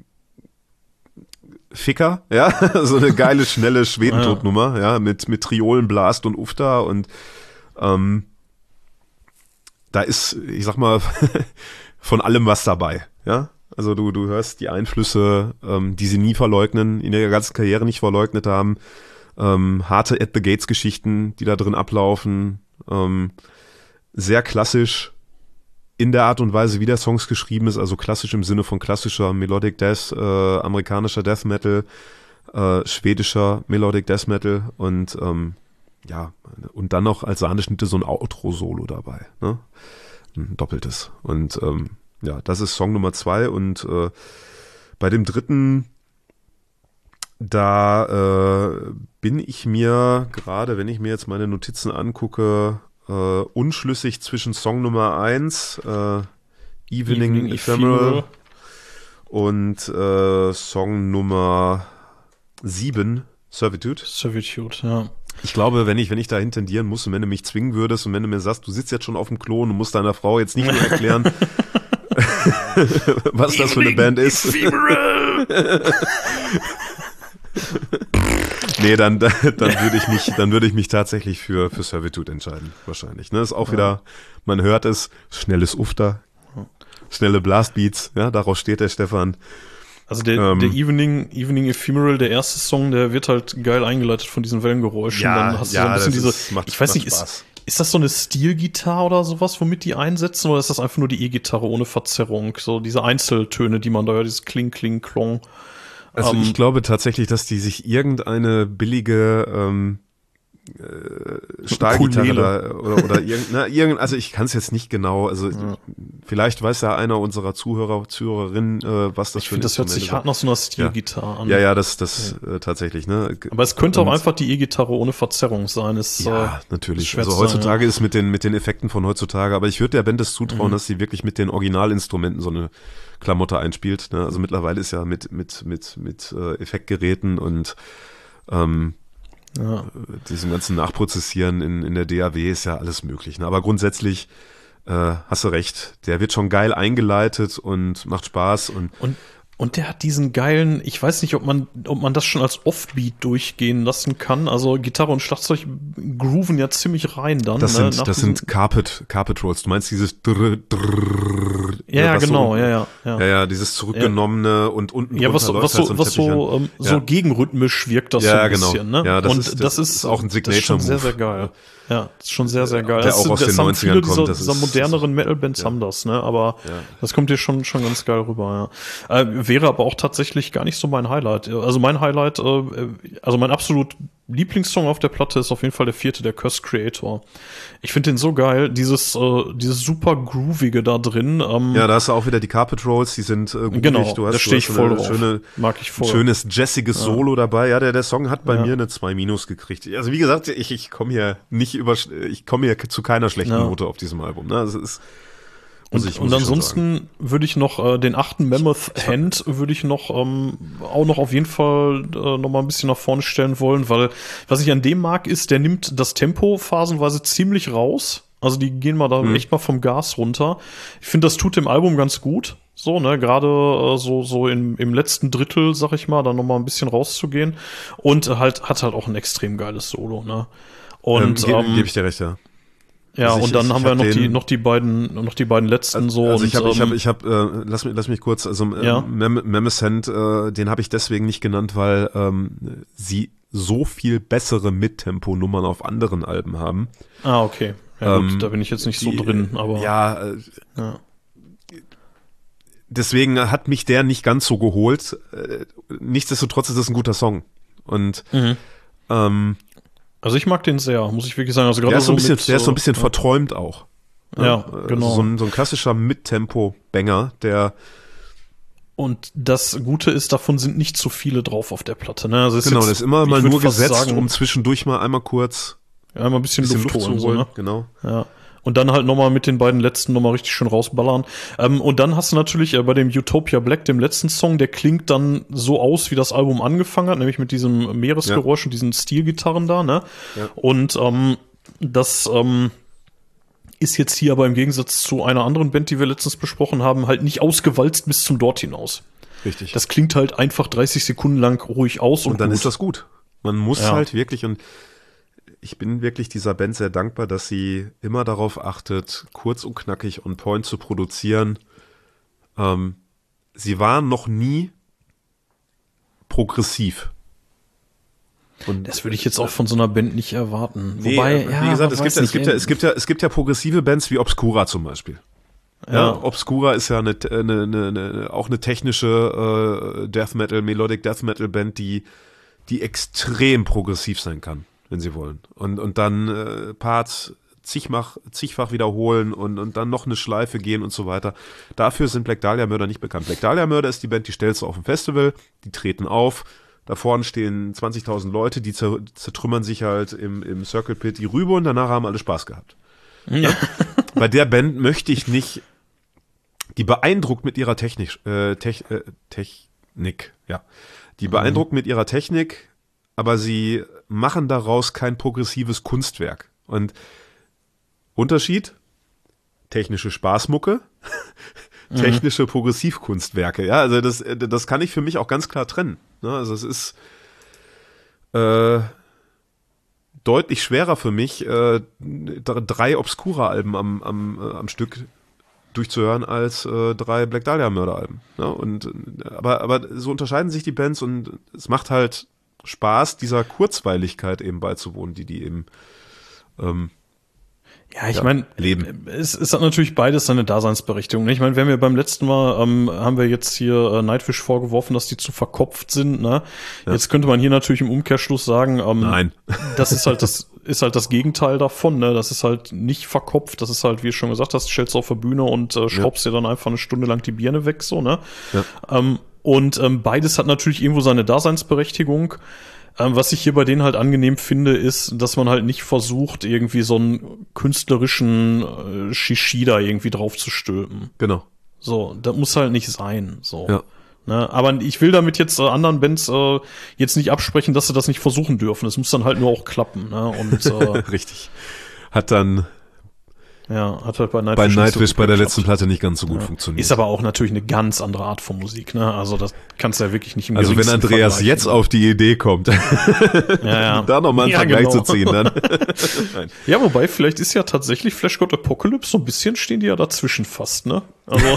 Ficker, ja, so eine geile, schnelle Schwedentodnummer, ja, mit, mit Triolen, Blast und Ufta und ähm, da ist, ich sag mal, von allem was dabei, ja. Also du, du hörst die Einflüsse, ähm, die sie nie verleugnen, in ihrer ganzen Karriere nicht verleugnet haben, ähm, harte At the Gates Geschichten, die da drin ablaufen, ähm, sehr klassisch in der Art und Weise, wie der Songs geschrieben ist, also klassisch im Sinne von klassischer Melodic Death, äh, amerikanischer Death Metal, äh, schwedischer Melodic Death Metal und ähm, ja, und dann noch als Sahneschnitte so ein Outro-Solo dabei, ne? Ein doppeltes. Und ähm, ja, das ist Song Nummer zwei und äh, bei dem dritten, da äh, bin ich mir gerade, wenn ich mir jetzt meine Notizen angucke, äh, unschlüssig zwischen Song Nummer eins, äh, Evening, Evening Ephemeral, und äh, Song Nummer sieben, Servitude. Servitude, ja. Ich glaube, wenn ich, wenn ich dahin tendieren muss und wenn du mich zwingen würdest und wenn du mir sagst, du sitzt jetzt schon auf dem Klo und musst deiner Frau jetzt nicht mehr erklären, was das für eine Band ist. Nee, dann, dann würde ich mich, dann würde ich mich tatsächlich für, für Servitude entscheiden, wahrscheinlich. Ne, ist auch ja. wieder, man hört es, schnelles Ufter, schnelle Blastbeats, ja, darauf steht der Stefan. Also der, ähm, der Evening, Evening Ephemeral, der erste Song, der wird halt geil eingeleitet von diesen Wellengeräuschen. Ja, dann hast du ja, so ein bisschen diese, ist, macht, ich weiß nicht, ist, ist das so eine Steel-Gitarre oder sowas, womit die einsetzen, oder ist das einfach nur die E-Gitarre ohne Verzerrung? So diese Einzeltöne, die man da hört, dieses Kling, Kling, Klong. Also ähm, ich glaube tatsächlich, dass die sich irgendeine billige ähm, äh, Stahlgitarre da, oder, oder irgendein, irgend, also ich kann es jetzt nicht genau, also ja. vielleicht weiß ja einer unserer Zuhörer, Zuhörerinnen, äh, was das ich für ein finde, das hört sich hart nach so einer Stilgitarre ja. an. Ja, ja, das, das ja. Äh, tatsächlich, ne. Aber es könnte Und, auch einfach die E-Gitarre ohne Verzerrung sein. Es, ja, äh, natürlich. Also heutzutage sein, ja. ist mit den, mit den Effekten von heutzutage, aber ich würde der Band das zutrauen, mhm. dass sie wirklich mit den Originalinstrumenten so eine Klamotte einspielt, ne. Also mittlerweile ist ja mit, mit, mit, mit äh, Effektgeräten und ähm, ja. diesem ganzen Nachprozessieren in, in der D A W ist ja alles möglich. Ne? Aber grundsätzlich äh, hast du recht, der wird schon geil eingeleitet und macht Spaß. Und, und, und der hat diesen geilen, ich weiß nicht, ob man, ob man das schon als Offbeat durchgehen lassen kann. Also Gitarre und Schlagzeug grooven ja ziemlich rein dann. Das ne? sind, das sind Carpet, Carpet Rolls. Du meinst dieses drrr, drrr, ja, ja, genau, so, ja, ja, ja. Ja, ja, dieses zurückgenommene ja. und unten ja, was, was so, halt was so, ähm, ja. so gegenrhythmisch wirkt das ja, so ein genau. bisschen, ne? Ja, das und ist, das, das ist, ist auch ein Signature-Move. Das ist schon sehr, sehr geil. Ja, das ist schon sehr, sehr geil. Der das auch aus das den haben neunzigern viele kommt. dieser, Das dieser ist, moderneren Metal-Bands ja. haben das, ne? Aber ja. das kommt hier schon, schon ganz geil rüber, ja. Äh, wäre aber auch tatsächlich gar nicht so mein Highlight. Also mein Highlight, äh, also mein absolut Lieblingssong auf der Platte ist auf jeden Fall der vierte, der Curse Creator. Ich finde den so geil, dieses, äh, dieses super groovige da drin. Ähm, ja, da hast du auch wieder die Carpet Rolls, die sind äh, groovig. Genau, du hast, da stehe ich voll drauf. Schöne, Mag ich voll. Schönes, jazziges ja. Solo dabei. Ja, der, der Song hat bei ja. mir eine zwei Minus gekriegt. Also wie gesagt, ich, ich komme hier nicht über, ich komme hier zu keiner schlechten ja. Note auf diesem Album. Ne? Also es ist Und, ich, und ansonsten würde ich noch äh, den achten Mammoth Hand würde ich noch ähm, auch noch auf jeden Fall äh, noch mal ein bisschen nach vorne stellen wollen, weil was ich an dem mag, ist, der nimmt das Tempo phasenweise ziemlich raus. Also die gehen mal da mhm. echt mal vom Gas runter. Ich finde, das tut dem Album ganz gut. So, ne, gerade äh, so so im, im letzten Drittel, sag ich mal, da noch mal ein bisschen rauszugehen. Und äh, halt hat halt auch ein extrem geiles Solo, ne? Und ähm, ähm, gebe ich dir recht, ja. Ja, also ich, und dann ich, haben ich wir hab noch den, die noch die beiden noch die beiden letzten so. Also ich habe ich ähm, habe ich habe äh, lass mich lass mich kurz also äh, ja. Mammoth, äh, den habe ich deswegen nicht genannt, weil ähm, sie so viel bessere Mittempo-Nummern auf anderen Alben haben. Ah, okay. Ja, ähm, gut, da bin ich jetzt nicht die, so drin, aber ja, äh, ja. Deswegen hat mich der nicht ganz so geholt. Äh, nichtsdestotrotz ist das ein guter Song und mhm. ähm, also ich mag den sehr, muss ich wirklich sagen. Also der ist so ein bisschen, mit, der ist so ein bisschen ja. verträumt auch. Ja, ja genau. So ein, so ein klassischer Mittempo-Banger, der und das Gute ist, davon sind nicht so viele drauf auf der Platte. Ne? Also ist genau, jetzt, das ist immer mal nur gesetzt, sagen, um zwischendurch mal einmal kurz ja, mal ein bisschen, bisschen Luft, Luft holen, zu holen. So, ne? Genau. Ja. Und dann halt nochmal mit den beiden letzten nochmal richtig schön rausballern. Ähm, und dann hast du natürlich äh, bei dem Utopia Black, dem letzten Song, der klingt dann so aus, wie das Album angefangen hat, nämlich mit diesem Meeresgeräusch ja. und diesen Stilgitarren da, ne? Ja. Und ähm, das ähm, ist jetzt hier aber im Gegensatz zu einer anderen Band, die wir letztens besprochen haben, halt nicht ausgewalzt bis zum Dort hinaus. Richtig. Das klingt halt einfach dreißig Sekunden lang ruhig aus. Und, und dann gut. ist das gut. Man muss ja. halt wirklich, und ich bin wirklich dieser Band sehr dankbar, dass sie immer darauf achtet, kurz und knackig on point zu produzieren. Ähm, sie waren noch nie progressiv. Und das würde ich jetzt auch von so einer Band nicht erwarten. Nee, Wobei, wie ja, gesagt, es gibt, nicht, es, gibt ja, es, gibt ja, es gibt ja progressive Bands wie Obscura zum Beispiel. Ja, ja Obscura ist ja eine, eine, eine, eine, auch eine technische äh, Death Metal, Melodic Death Metal Band, die, die extrem progressiv sein kann, wenn sie wollen. Und, und dann äh, Parts zigfach, zigfach wiederholen und, und dann noch eine Schleife gehen und so weiter. Dafür sind Black Dahlia Murder nicht bekannt. Black Dahlia Murder ist die Band, die stellst du auf dem Festival, die treten auf. Da vorne stehen zwanzigtausend Leute, die zertrümmern sich halt im, im Circle Pit die Rübe und danach haben alle Spaß gehabt. Ja. Bei der Band möchte ich nicht, die beeindruckt mit ihrer Technik, äh, Tech, äh, Technik, ja. Die beeindruckt mhm. mit ihrer Technik, aber sie machen daraus kein progressives Kunstwerk. Und Unterschied, technische Spaßmucke, mhm. technische Progressivkunstwerke, ja, also das, das kann ich für mich auch ganz klar trennen. Also es ist äh, deutlich schwerer für mich, äh, drei Obscura-Alben am, am, äh, am Stück durchzuhören als äh, drei Black Dahlia Murder-Alben. Ja, und, aber, aber so unterscheiden sich die Bands und es macht halt Spaß, dieser Kurzweiligkeit eben beizuwohnen, die die eben ähm, Ja, ich ja, meine, es, es hat natürlich beides seine Daseinsberechtigung. Ich meine, wir haben ja beim letzten Mal, ähm, haben wir jetzt hier äh, Nightwish vorgeworfen, dass die zu verkopft sind. Ne? Ja. Jetzt könnte man hier natürlich im Umkehrschluss sagen, ähm, nein, das ist halt das, ist halt das Gegenteil davon, ne? Das ist halt nicht verkopft, das ist halt, wie du schon gesagt hast, stellst du auf der Bühne und äh, schraubst ja. dir dann einfach eine Stunde lang die Birne weg, so, ne? Ja. Ähm, und ähm, beides hat natürlich irgendwo seine Daseinsberechtigung. Ähm, was ich hier bei denen halt angenehm finde, ist, dass man halt nicht versucht, irgendwie so einen künstlerischen äh, Shishi da irgendwie drauf zu stülpen. Genau. So, das muss halt nicht sein, so. Ja. Ne, aber ich will damit jetzt äh, anderen Bands äh, jetzt nicht absprechen, dass sie das nicht versuchen dürfen. Es muss dann halt nur auch klappen. Ne? Und, äh, Richtig. Hat dann ja, hat halt bei Nightwish, bei, Nightwish so bei der letzten Platte nicht ganz so gut ja. funktioniert. Ist aber auch natürlich eine ganz andere Art von Musik. Ne? Also das kannst du ja wirklich nicht im Also wenn Andreas jetzt auf die Idee kommt, ja, ja. da nochmal einen ja, Vergleich genau. zu ziehen, dann. Nein. Ja, wobei vielleicht ist ja tatsächlich Flash God Apocalypse so ein bisschen stehen die ja dazwischen fast. Ne? Also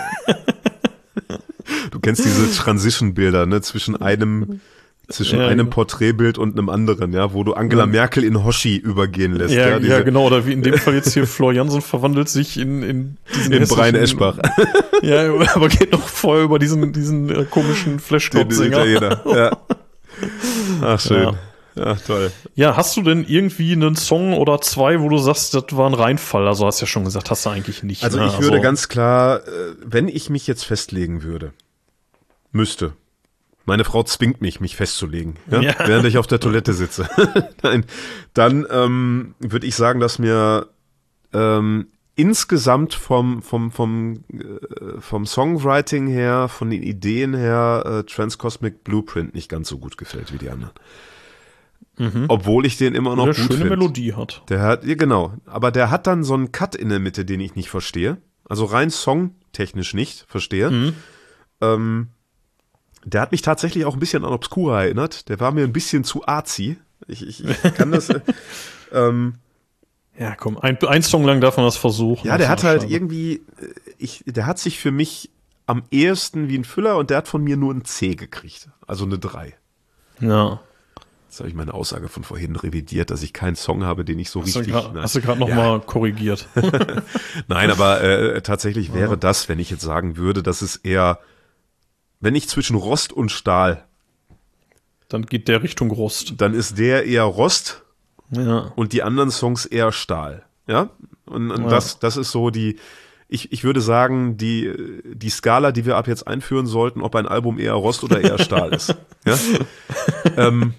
du kennst diese Transition-Bilder, ne, zwischen einem zwischen ja, einem genau. Porträtbild und einem anderen, ja, wo du Angela Merkel in Hoshi übergehen lässt. Ja, ja, ja, genau, oder wie in dem Fall jetzt hier Flor Jansen verwandelt sich in, in diesen in Brian Eschbach. Ja, aber geht noch vorher über diesen, diesen äh, komischen Flashcop-Sänger. Ja. Ach, schön. Ja. Ach, toll. Ja, hast du denn irgendwie einen Song oder zwei, wo du sagst, das war ein Reinfall? Also hast du ja schon gesagt, hast du eigentlich nicht. Also ne? ich würde also, ganz klar, wenn ich mich jetzt festlegen würde, müsste, meine Frau zwingt mich, mich festzulegen, ja? Ja. Während ich auf der Toilette sitze. Nein, dann ähm, würde ich sagen, dass mir ähm, insgesamt vom vom vom äh, vom Songwriting her, von den Ideen her, äh, Transcosmic Blueprint nicht ganz so gut gefällt wie die anderen. Mhm. Obwohl ich den immer noch der gut finde. schöne Melodie hat. Der hat, ja, genau. Aber der hat dann so einen Cut in der Mitte, den ich nicht verstehe. Also rein songtechnisch nicht verstehe. Mhm. Ähm, der hat mich tatsächlich auch ein bisschen an Obscura erinnert. Der war mir ein bisschen zu arzi. Ich, ich, ich kann das. ähm, ja, komm, ein, ein Song lang darf man das versuchen. Ja, der hat halt schade. irgendwie, ich, der hat sich für mich am ehesten wie ein Füller und der hat von mir nur ein C gekriegt. Also eine drei. Ja. Jetzt habe ich meine Aussage von vorhin revidiert, dass ich keinen Song habe, den ich so hast richtig... Du grad, hast du gerade nochmal ja. korrigiert. Nein, aber äh, tatsächlich wäre ja. das, wenn ich jetzt sagen würde, dass es eher, wenn ich zwischen Rost und Stahl... Dann geht der Richtung Rost. Dann ist der eher Rost ja. und die anderen Songs eher Stahl. Ja, und, und ja. Das, das ist so die... Ich, ich würde sagen, die, die Skala, die wir ab jetzt einführen sollten, ob ein Album eher Rost oder eher Stahl ist. Ja? ähm,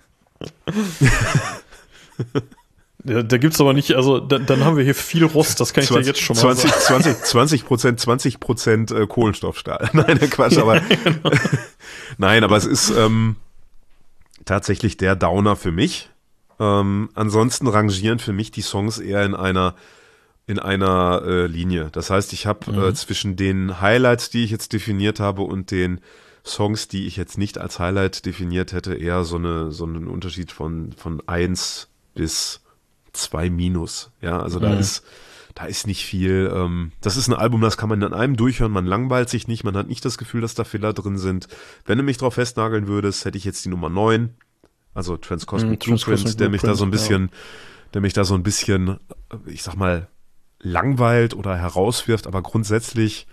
ja, da gibt's aber nicht, also da, dann haben wir hier viel Rost, das kann ich zwanzig, dir jetzt schon mal zwanzig, sagen. zwanzig, zwanzig Prozent, zwanzig Prozent äh, Kohlenstoffstahl. Nein, Quatsch, aber genau. Nein, aber es ist ähm, tatsächlich der Downer für mich. Ähm, ansonsten rangieren für mich die Songs eher in einer in einer äh, Linie. Das heißt, ich habe mhm. äh, zwischen den Highlights, die ich jetzt definiert habe, und den Songs, die ich jetzt nicht als Highlight definiert hätte, eher so eine so einen Unterschied von von eins bis zwei minus. Ja, also da mhm. ist da ist nicht viel. Ähm, das ist ein Album, das kann man in einem durchhören. Man langweilt sich nicht. Man hat nicht das Gefühl, dass da Fehler drin sind. Wenn du mich drauf festnageln würdest, hätte ich jetzt die Nummer neun. Also Transcosmic mhm, Blueprint, der mich da so ein bisschen, ja. der mich da so ein bisschen, ich sag mal, langweilt oder herauswirft. Aber grundsätzlich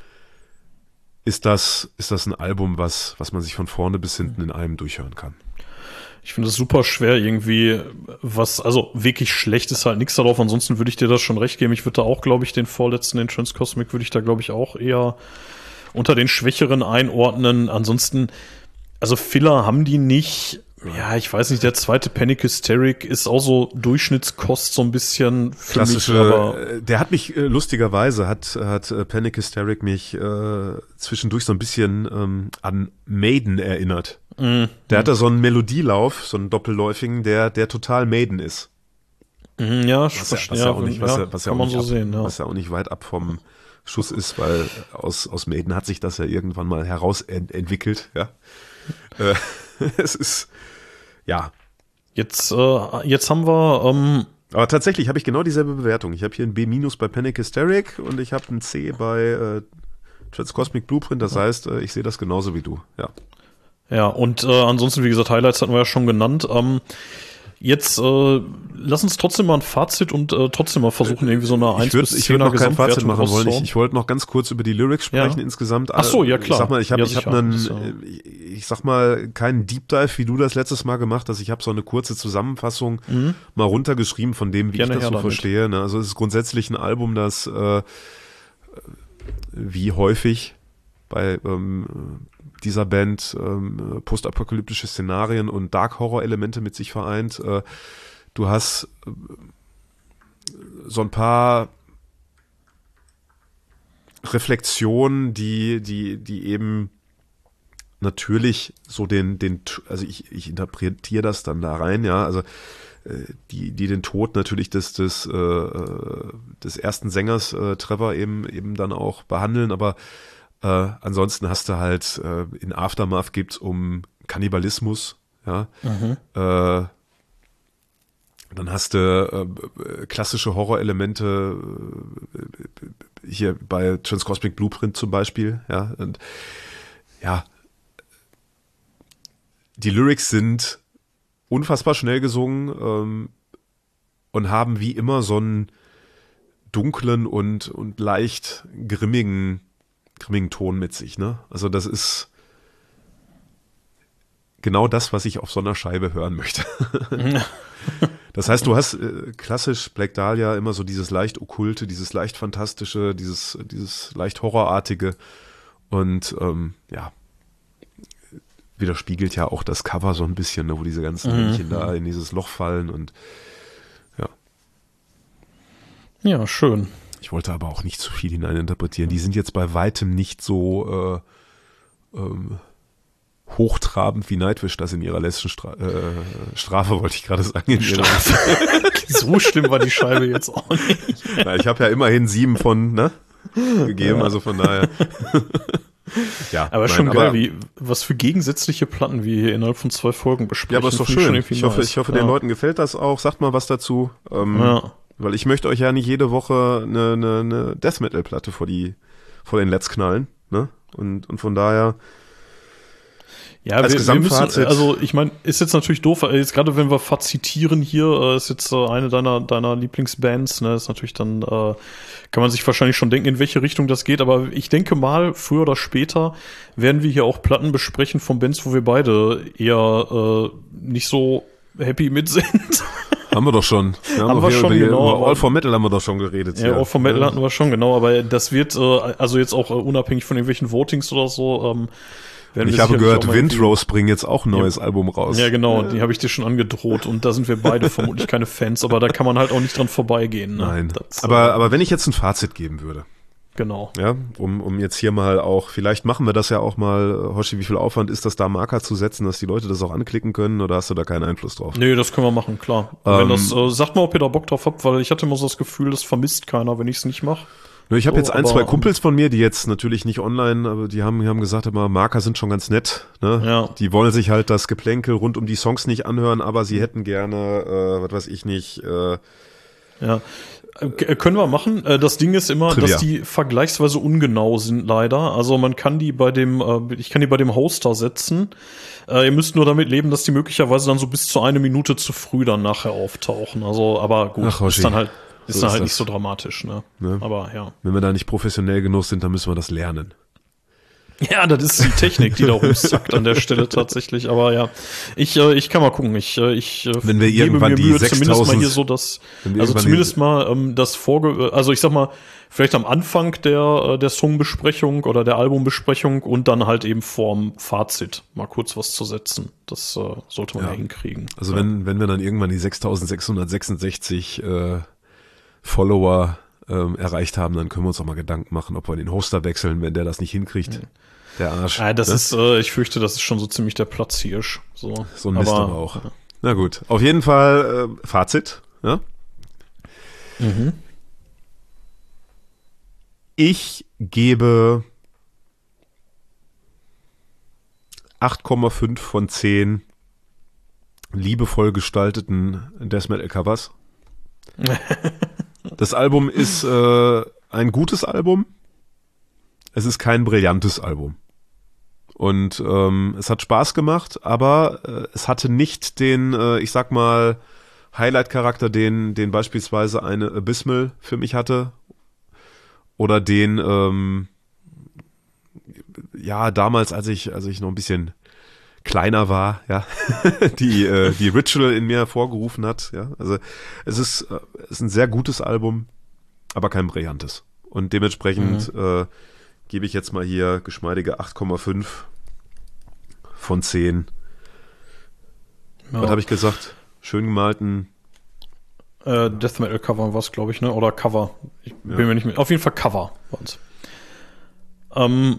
ist das, ist das ein Album, was, was man sich von vorne bis hinten in einem durchhören kann. Ich finde es super schwer irgendwie, was, also wirklich schlecht ist halt nichts darauf, ansonsten würde ich dir das schon recht geben. Ich würde da auch, glaube ich, den vorletzten, den Transcosmic, würde ich da, glaube ich, auch eher unter den Schwächeren einordnen. Ansonsten, also Filler haben die nicht. Ja, ich weiß nicht, der zweite Panic Hysteric ist auch so Durchschnittskost so ein bisschen für klassische, mich, aber der hat mich, äh, lustigerweise hat, hat äh, Panic Hysteric mich äh, zwischendurch so ein bisschen ähm, an Maiden erinnert. Mm, der mm. hat da so einen Melodielauf, so einen doppelläufigen, der, der total Maiden ist. Mm, ja, was, was, ja, ja auch nicht, was, ja, was, ja kann man so ab, sehen, ja. was ja auch nicht weit ab vom Schuss ist, weil aus, aus Maiden hat sich das ja irgendwann mal herausentwickelt, ja. äh, es ist, ja. Jetzt, äh, jetzt haben wir, ähm, aber tatsächlich habe ich genau dieselbe Bewertung. Ich habe hier ein B- bei Panic Hysteric und ich habe ein C bei äh, Transcosmic Blueprint. Das heißt, äh, ich sehe das genauso wie du. Ja. Ja, und äh, ansonsten, wie gesagt, Highlights hatten wir ja schon genannt. Ähm, Jetzt äh, lass uns trotzdem mal ein Fazit und äh, trotzdem mal versuchen, irgendwie so eine eins bis Ich würde noch kein Fazit machen wollen. Ich, rauszuhauen. ich wollte noch ganz kurz über die Lyrics sprechen Ja. insgesamt. Ach so, ja, klar. Ich sag mal, ich habe Ja, ich hab sicher. einen, Das ist ja- äh, ich sag mal, keinen Deep Dive, wie du das letztes Mal gemacht hast. Ich habe so eine kurze Zusammenfassung mal runtergeschrieben von dem, wie Gerne ich das her so damit. verstehe. Ne? Also es ist grundsätzlich ein Album, das äh, wie häufig bei ähm, dieser Band ähm, postapokalyptische Szenarien und Dark-Horror-Elemente mit sich vereint. Äh, du hast äh, so ein paar Reflexionen, die, die, die eben natürlich so den, den, also ich, ich interpretiere das dann da rein, ja, also äh, die, die den Tod natürlich des, des, äh, des ersten Sängers äh, Trevor eben, eben dann auch behandeln, aber äh, ansonsten hast du halt äh, in Aftermath geht's um Kannibalismus, ja, äh, dann hast du äh, klassische Horrorelemente äh, hier bei Transcosmic Blueprint zum Beispiel, ja, und ja, die Lyrics sind unfassbar schnell gesungen ähm, und haben wie immer so einen dunklen und, und leicht grimmigen, grimmigen Ton mit sich, ne? Also das ist genau das, was ich auf so einer Scheibe hören möchte. Das heißt, du hast äh, klassisch Black Dahlia immer so dieses leicht okkulte, dieses leicht fantastische, dieses, dieses leicht horrorartige und ähm, ja, widerspiegelt ja auch das Cover so ein bisschen, ne, wo diese ganzen Männchen Mhm. da in dieses Loch fallen und ja. Ja, schön. Ich wollte aber auch nicht zu viel hineininterpretieren. Die sind jetzt bei weitem nicht so äh, ähm, hochtrabend wie Nightwish das in ihrer letzten Stra äh, Strafe, wollte ich gerade sagen. In ihrer- So schlimm war die Scheibe jetzt auch nicht. Na, ich habe ja immerhin sieben von ne, gegeben, Ja. also von daher. Ja, Aber nein, schon geil, aber, wie, was für gegensätzliche Platten wir hier innerhalb von zwei Folgen besprechen. Ja, aber ist doch Finde ich schon schön. irgendwie Ich hoffe, nice. ich hoffe, ja. den Leuten gefällt das auch. Sagt mal was dazu. Ähm, Ja. Weil ich möchte euch ja nicht jede Woche eine, eine, eine Death Metal Platte vor die vor den Let's knallen, ne? Und und von daher Ja, Als wir, wir Gesamtfazit- müssen, also ich meine, ist jetzt natürlich doof, äh, jetzt gerade wenn wir fazitieren hier, äh, ist jetzt äh, eine deiner deiner Lieblingsbands, ne, ist natürlich dann, äh, kann man sich wahrscheinlich schon denken, in welche Richtung das geht, aber ich denke mal, früher oder später werden wir hier auch Platten besprechen von Bands, wo wir beide eher äh, nicht so happy mit sind. haben wir doch schon. Wir Haben doch wir hier schon, über die, genau, über aber- All for Metal haben wir doch schon geredet. Ja, hier. auch vom Metal hatten wir schon, genau, aber das wird, äh, also jetzt auch äh, unabhängig von irgendwelchen Votings oder so, ähm, werden Und ich wir habe sicherlich gehört, auch mal irgendwie- Windrose bringen jetzt auch ein neues Album raus. Ja, genau, die habe ich dir schon angedroht und da sind wir beide vermutlich keine Fans, aber da kann man halt auch nicht dran vorbeigehen. Ne? Nein. Das, aber, äh, aber wenn ich jetzt ein Fazit geben würde, genau. ja, um, um jetzt hier mal auch, vielleicht machen wir das ja auch mal, Hoshi, wie viel Aufwand ist das da, Marker zu setzen, dass die Leute das auch anklicken können, oder hast du da keinen Einfluss drauf? Nee, das können wir machen, klar. Ähm, wenn das, äh, sagt mal, ob ihr da Bock drauf habt, weil ich hatte immer so das Gefühl, das vermisst keiner, wenn ich es nicht mache. Nur Ich habe So, jetzt ein, aber, zwei ähm, Kumpels von mir, die jetzt natürlich nicht online, aber die haben, die haben gesagt, immer Marker sind schon ganz nett. Ne? Ja. Die wollen sich halt das Geplänkel rund um die Songs nicht anhören, aber sie hätten gerne, äh, was weiß ich nicht, äh, Ja. Äh, k- können wir machen. Äh, Das Ding ist immer, Trivia. dass die vergleichsweise ungenau sind, leider. Also man kann die bei dem, äh, ich kann die bei dem Hoster setzen. Äh, Ihr müsst nur damit leben, dass die möglicherweise dann so bis zu eine Minute zu früh dann nachher auftauchen. Also, aber gut, Ach, Hoshi. ist dann halt, ist So dann ist halt das. nicht so dramatisch, ne? Ne? Aber ja. wenn wir da nicht professionell genug sind, dann müssen wir das lernen. Ja, das ist die Technik, die da rumzackt an der Stelle tatsächlich. Aber ja, ich, äh, ich kann mal gucken. Ich, äh, ich äh, Wenn wir gebe irgendwann mir die Mühe, zumindest mal sechstausend hier so das, wenn wir also irgendwann zumindest die- mal ähm, das Vorge, also ich sag mal, vielleicht am Anfang der äh, der Songbesprechung oder der Albumbesprechung und dann halt eben vorm Fazit mal kurz was zu setzen. Das äh, sollte man ja, Ja. hinkriegen. Also ja. wenn, wenn wir dann irgendwann die sechstausendsechshundertsechsundsechzig äh, Follower ähm, erreicht haben, dann können wir uns auch mal Gedanken machen, ob wir den Hoster wechseln, wenn der das nicht hinkriegt. Der Arsch. Ah, das ne? ist, äh, ich fürchte, das ist schon so ziemlich der Platzhirsch. So, So ein Mist aber auch. Na gut, auf jeden Fall äh, Fazit. Ja? Mhm. Ich gebe acht Komma fünf von zehn liebevoll gestalteten Death Metal Covers. Das Album ist äh, ein gutes Album. Es ist kein brillantes Album. Und ähm, es hat Spaß gemacht, aber äh, es hatte nicht den, äh, ich sag mal, Highlight-Charakter, den, den beispielsweise eine Abysmal für mich hatte. Oder den, ähm, ja, damals, als ich, als ich noch ein bisschen kleiner war, ja, die, äh, die Ritual in mir hervorgerufen hat, ja. Also es ist, äh, es ist ein sehr gutes Album, aber kein brillantes. Und dementsprechend mhm. äh, gebe ich jetzt mal hier geschmeidige acht Komma fünf von zehn. Ja. Was habe ich gesagt? Schön gemalten. Äh, Death Metal Cover war es, glaube ich, ne? Oder Cover. Ich bin ja. mir nicht mehr. Auf jeden Fall Cover waren's. Ähm,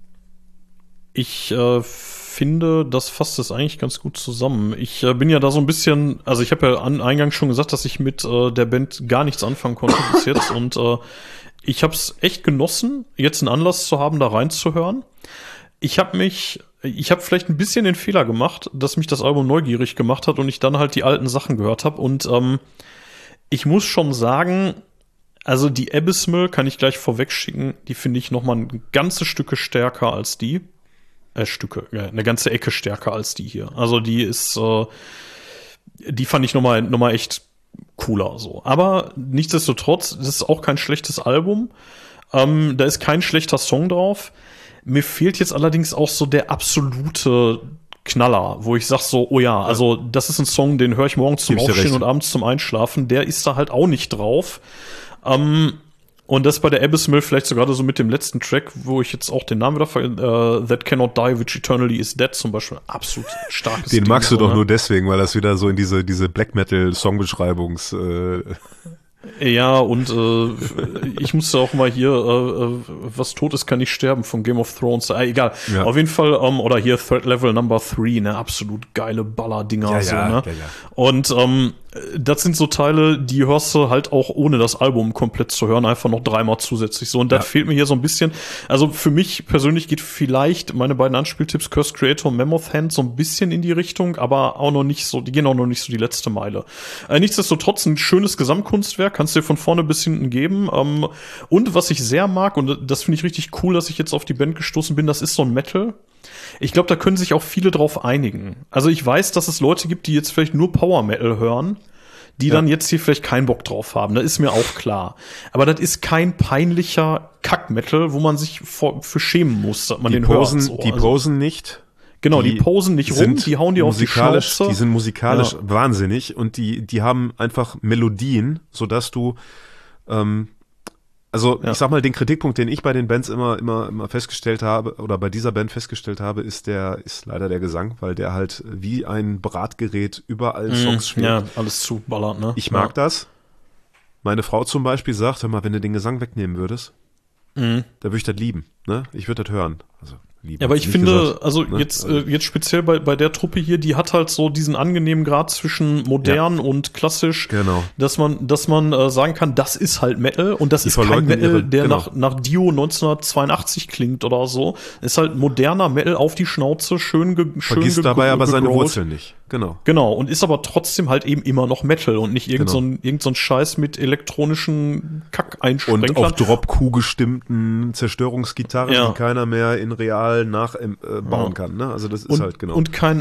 ich äh, finde, das fasst es eigentlich ganz gut zusammen. Ich äh, bin ja da so ein bisschen, also ich habe ja an Eingang schon gesagt, dass ich mit äh, der Band gar nichts anfangen konnte bis jetzt und äh, ich habe es echt genossen, jetzt einen Anlass zu haben, da reinzuhören. Ich habe mich, ich habe vielleicht ein bisschen den Fehler gemacht, dass mich das Album neugierig gemacht hat und ich dann halt die alten Sachen gehört habe. Und ähm, ich muss schon sagen, also die Abysmal kann ich gleich vorwegschicken, die finde ich noch mal ein ganzes Stücke stärker als die. Äh, Stücke, ja, eine ganze Ecke stärker als die hier. Also die ist, äh, die fand ich noch mal, noch mal echt cooler so. Aber nichtsdestotrotz, das ist auch kein schlechtes Album. Ähm, da ist kein schlechter Song drauf. Mir fehlt jetzt allerdings auch so der absolute Knaller, wo ich sag so, oh ja, also das ist ein Song, den höre ich morgens zum Aufstehen und abends zum Einschlafen. Der ist da halt auch nicht drauf. Ähm, und das bei der Abysmal vielleicht sogar so mit dem letzten Track, wo ich jetzt auch den Namen wieder ver äh, That Cannot Die, Which Eternally Is Dead zum Beispiel, absolut starkes Den Ding, magst du so, doch ne? nur deswegen, weil das wieder so in diese, diese Black Metal Songbeschreibungs äh Ja, und äh, ich musste auch mal hier, äh, was tot ist, kann nicht sterben von Game of Thrones. Äh, egal. Ja. Auf jeden Fall, ähm, oder hier Threat Level Number Three, ne, absolut geile Baller-Dinger, ja, so, ja, ne? ja, ja. Und ähm, das sind so Teile, die hörst du halt auch ohne das Album komplett zu hören, einfach noch dreimal zusätzlich so. Und das ja. fehlt mir hier so ein bisschen. Also für mich persönlich geht vielleicht meine beiden Anspieltipps Cursed Creator und Mammoth Hand so ein bisschen in die Richtung, aber auch noch nicht so, die gehen auch noch nicht so die letzte Meile. Äh, nichtsdestotrotz ein schönes Gesamtkunstwerk, kannst du dir von vorne bis hinten geben. Ähm, und was ich sehr mag, und das finde ich richtig cool, dass ich jetzt auf die Band gestoßen bin, das ist so ein Metal. Ich glaube, da können sich auch viele drauf einigen. Also ich weiß, dass es Leute gibt, die jetzt vielleicht nur Power Metal hören, die ja. dann jetzt hier vielleicht keinen Bock drauf haben. Das ist mir auch klar. Aber das ist kein peinlicher Kack-Metal, wo man sich vor, für schämen muss, dass man die den posen, hört. So. Die also, posen nicht. Genau, die, die posen nicht rum, die hauen dir auf die Schnauze. Die sind musikalisch ja. wahnsinnig und die, die haben einfach Melodien, sodass du ähm, Also ja. ich sag mal, den Kritikpunkt, den ich bei den Bands immer, immer, immer festgestellt habe, oder bei dieser Band festgestellt habe, ist der, ist leider der Gesang, weil der halt wie ein Bratgerät überall mm, Songs spielt. Ja, alles zuballert, ne? Ich mag ja. das. Meine Frau zum Beispiel sagt, hör mal, wenn du den Gesang wegnehmen würdest, mm. da würde ich das lieben, ne? Ich würde das hören. Also lieben. Ja, aber ich finde, gesagt, also ne? jetzt, äh, jetzt speziell bei, bei der Truppe hier, die hat halt so diesen angenehmen Grad zwischen modern ja. und klassisch, genau. dass man, dass man äh, sagen kann, das ist halt Metal und das die ist kein Metal, ihre, der genau. nach, nach Dio neunzehnhundertzweiundachtzig klingt oder so. Ist halt moderner Metal auf die Schnauze, schön ge schön Vergisst dabei aber seine Wurzeln nicht. Genau. Genau, und ist aber trotzdem halt eben immer noch Metal und nicht irgend, genau. so, ein, irgend so ein Scheiß mit elektronischen Kack-Einsprenklern. Und auch Drop-Q gestimmten Zerstörungsgitarren, ja. die keiner mehr in real nachbauen äh, ja. kann. Ne? Also das ist und, halt genau. Und kein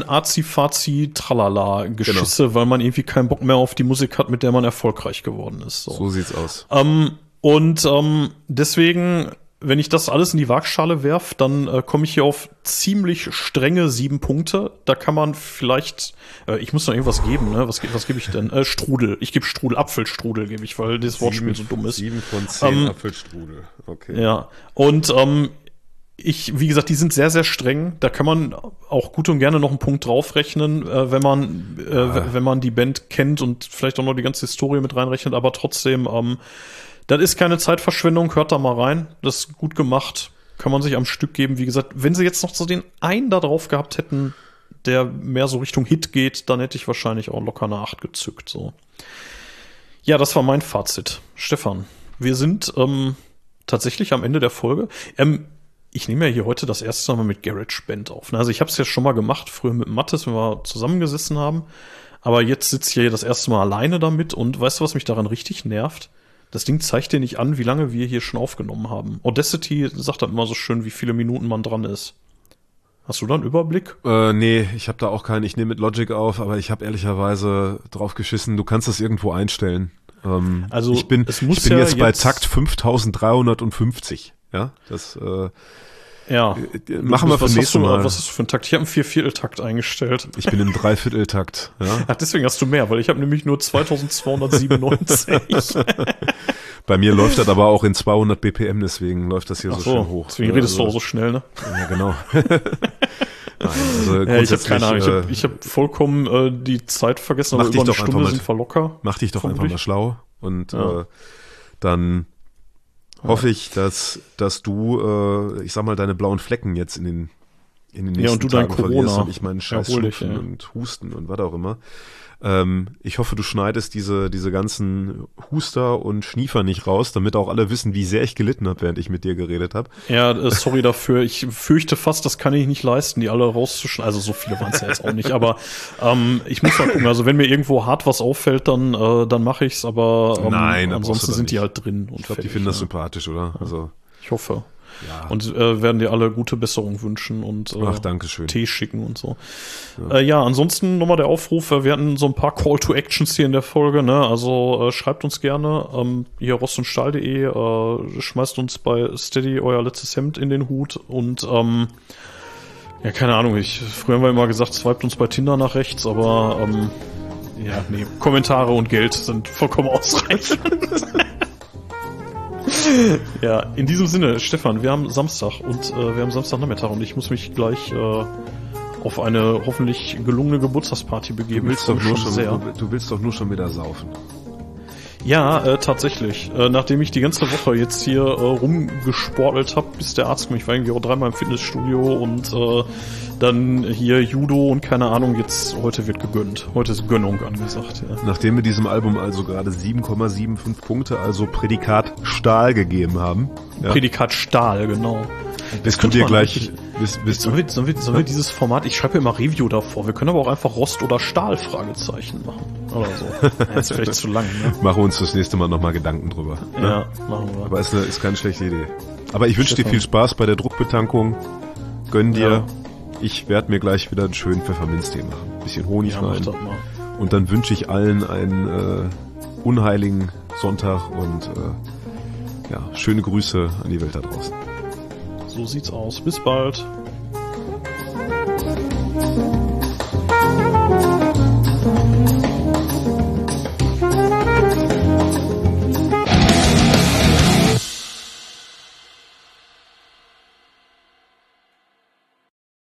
Azi-Fazi-Tralala-Geschisse, genau. weil man irgendwie keinen Bock mehr auf die Musik hat, mit der man erfolgreich geworden ist. So, so sieht's aus. Ähm, und ähm, deswegen, wenn ich das alles in die Waagschale werf, dann äh, komme ich hier auf ziemlich strenge sieben Punkte. Da kann man vielleicht, äh, ich muss noch irgendwas geben, ne? Was, was gebe ich denn? Äh, Strudel. Ich gebe Strudel, Apfelstrudel gebe ich, weil das Wortspiel so dumm ist. Sieben von zehn ähm, Apfelstrudel. Okay. Ja. Und ähm, ich, wie gesagt, die sind sehr, sehr streng. Da kann man auch gut und gerne noch einen Punkt draufrechnen, äh, wenn man, äh, ah. wenn man die Band kennt und vielleicht auch noch die ganze Historie mit reinrechnet. Aber trotzdem, ähm, das ist keine Zeitverschwendung, hört da mal rein. Das ist gut gemacht. Kann man sich am Stück geben. Wie gesagt, wenn sie jetzt noch so den einen da drauf gehabt hätten, der mehr so Richtung Hit geht, dann hätte ich wahrscheinlich auch locker eine acht gezückt. So. Ja, das war mein Fazit. Stefan, wir sind ähm, tatsächlich am Ende der Folge. Ähm, ich nehme ja hier heute das erste Mal mit GarageBand auf. Also ich habe es ja schon mal gemacht, früher mit Mattes, wenn wir zusammengesessen haben. Aber jetzt sitze ich hier das erste Mal alleine damit. Und weißt du, was mich daran richtig nervt? Das Ding zeigt dir nicht an, wie lange wir hier schon aufgenommen haben. Audacity sagt dann immer so schön, wie viele Minuten man dran ist. Hast du da einen Überblick? Äh, nee, ich habe da auch keinen. Ich nehme mit Logic auf, aber ich habe ehrlicherweise drauf geschissen. Du kannst das irgendwo einstellen. Ähm, Also, ich bin, es muss ich bin ja jetzt bei jetzt- Takt fünftausenddreihundertfünfzig. Ja, das äh, Ja. machen wir was fürs hast du, nächste Mal. Was hast du für einen Takt? Ich habe einen Viervierteltakt eingestellt. Ich bin im Dreivierteltakt. Ja. Ach, deswegen hast du mehr, weil ich habe nämlich nur zweitausendzweihundertsiebenundneunzig. Bei mir läuft das aber auch in zweihundert B P M, deswegen läuft das hier Ach so schön so, hoch. deswegen Ja, redest du also- auch so schnell, ne? Ja, genau. Nein, also Ja, ich habe grundsätzlich, keine Ahnung. Ich äh, habe ich hab vollkommen äh, die Zeit vergessen, Mach aber dich über eine doch einfach Stunde mal- sind wir locker. mach dich doch einfach Vermutlich. mal schlau und Ja. äh, dann hoffe ich, dass dass du, äh, ich sag mal, deine blauen Flecken jetzt in den in den nächsten Ja, und du dein Tagen verlierst Corona. und ich meinen scheiß Erhol dich, Schnupfen ja. und Husten und was auch immer. Ähm, ich hoffe, du schneidest diese diese ganzen Huster und Schniefer nicht raus, damit auch alle wissen, wie sehr ich gelitten habe, während ich mit dir geredet habe. Ja, äh, sorry dafür. Ich fürchte fast, das kann ich nicht leisten, die alle rauszuschneiden. Also so viele waren es ja jetzt auch nicht, aber ähm, ich muss mal gucken. Also wenn mir irgendwo hart was auffällt, dann äh, dann mache ich's. Aber ähm, Nein, da brauchst du ansonsten doch sind die nicht. halt drin. Und Ich glaube, die fertig, finden das ja. sympathisch, oder? Also Ich hoffe. ja. Und äh, werden dir alle gute Besserung wünschen und äh, Ach, danke schön. Tee schicken und so. Ja, äh, ja ansonsten nochmal der Aufruf, äh, wir hatten so ein paar Call-to-Actions hier in der Folge, ne? Also äh, schreibt uns gerne, ähm, hier rost und stahl punkt de, äh, schmeißt uns bei Steady euer letztes Hemd in den Hut und ähm, ja, keine Ahnung, ich früher haben wir immer gesagt, swiped uns bei Tinder nach rechts, aber ähm, ja, nee, Kommentare und Geld sind vollkommen ausreichend. Ja, in diesem Sinne, Stefan, wir haben Samstag und äh, wir haben Samstagnachmittag und ich muss mich gleich äh, auf eine hoffentlich gelungene Geburtstagsparty begeben. Du willst, Ich freu doch mich nur schon, sehr. du, du willst doch nur schon wieder saufen. Ja, äh, tatsächlich. Äh, nachdem ich die ganze Woche jetzt hier äh, rumgesportelt habe, bis der Arzt kommt, ich war irgendwie auch dreimal im Fitnessstudio und äh, dann hier Judo und keine Ahnung, jetzt heute wird gegönnt. Heute ist Gönnung angesagt. Ja. Nachdem wir diesem Album also gerade sieben Komma fünfundsiebzig Punkte, also Prädikat Stahl gegeben haben. Ja, Prädikat Stahl, genau. bist du könnte dir man gleich, eigentlich- bist, bist Sollen du, wir, sollen, wir, sollen wir dieses Format, ich schreibe ja immer Review davor, wir können aber auch einfach Rost oder Stahl Fragezeichen machen. Oder so. Das ist vielleicht zu lang, ne? machen wir uns das nächste Mal nochmal Gedanken drüber. Ne? Ja, machen wir. Aber ist, eine, ist keine schlechte Idee. Aber ich wünsche dir Stefan. viel Spaß bei der Druckbetankung. Gönn dir. Ja. Ich werde mir gleich wieder einen schönen Pfefferminztee machen. Bisschen Honig Ja, mach rein. das mal. Und dann wünsche ich allen einen äh, unheiligen Sonntag und äh, ja, schöne Grüße an die Welt da draußen. So sieht's aus. Bis bald.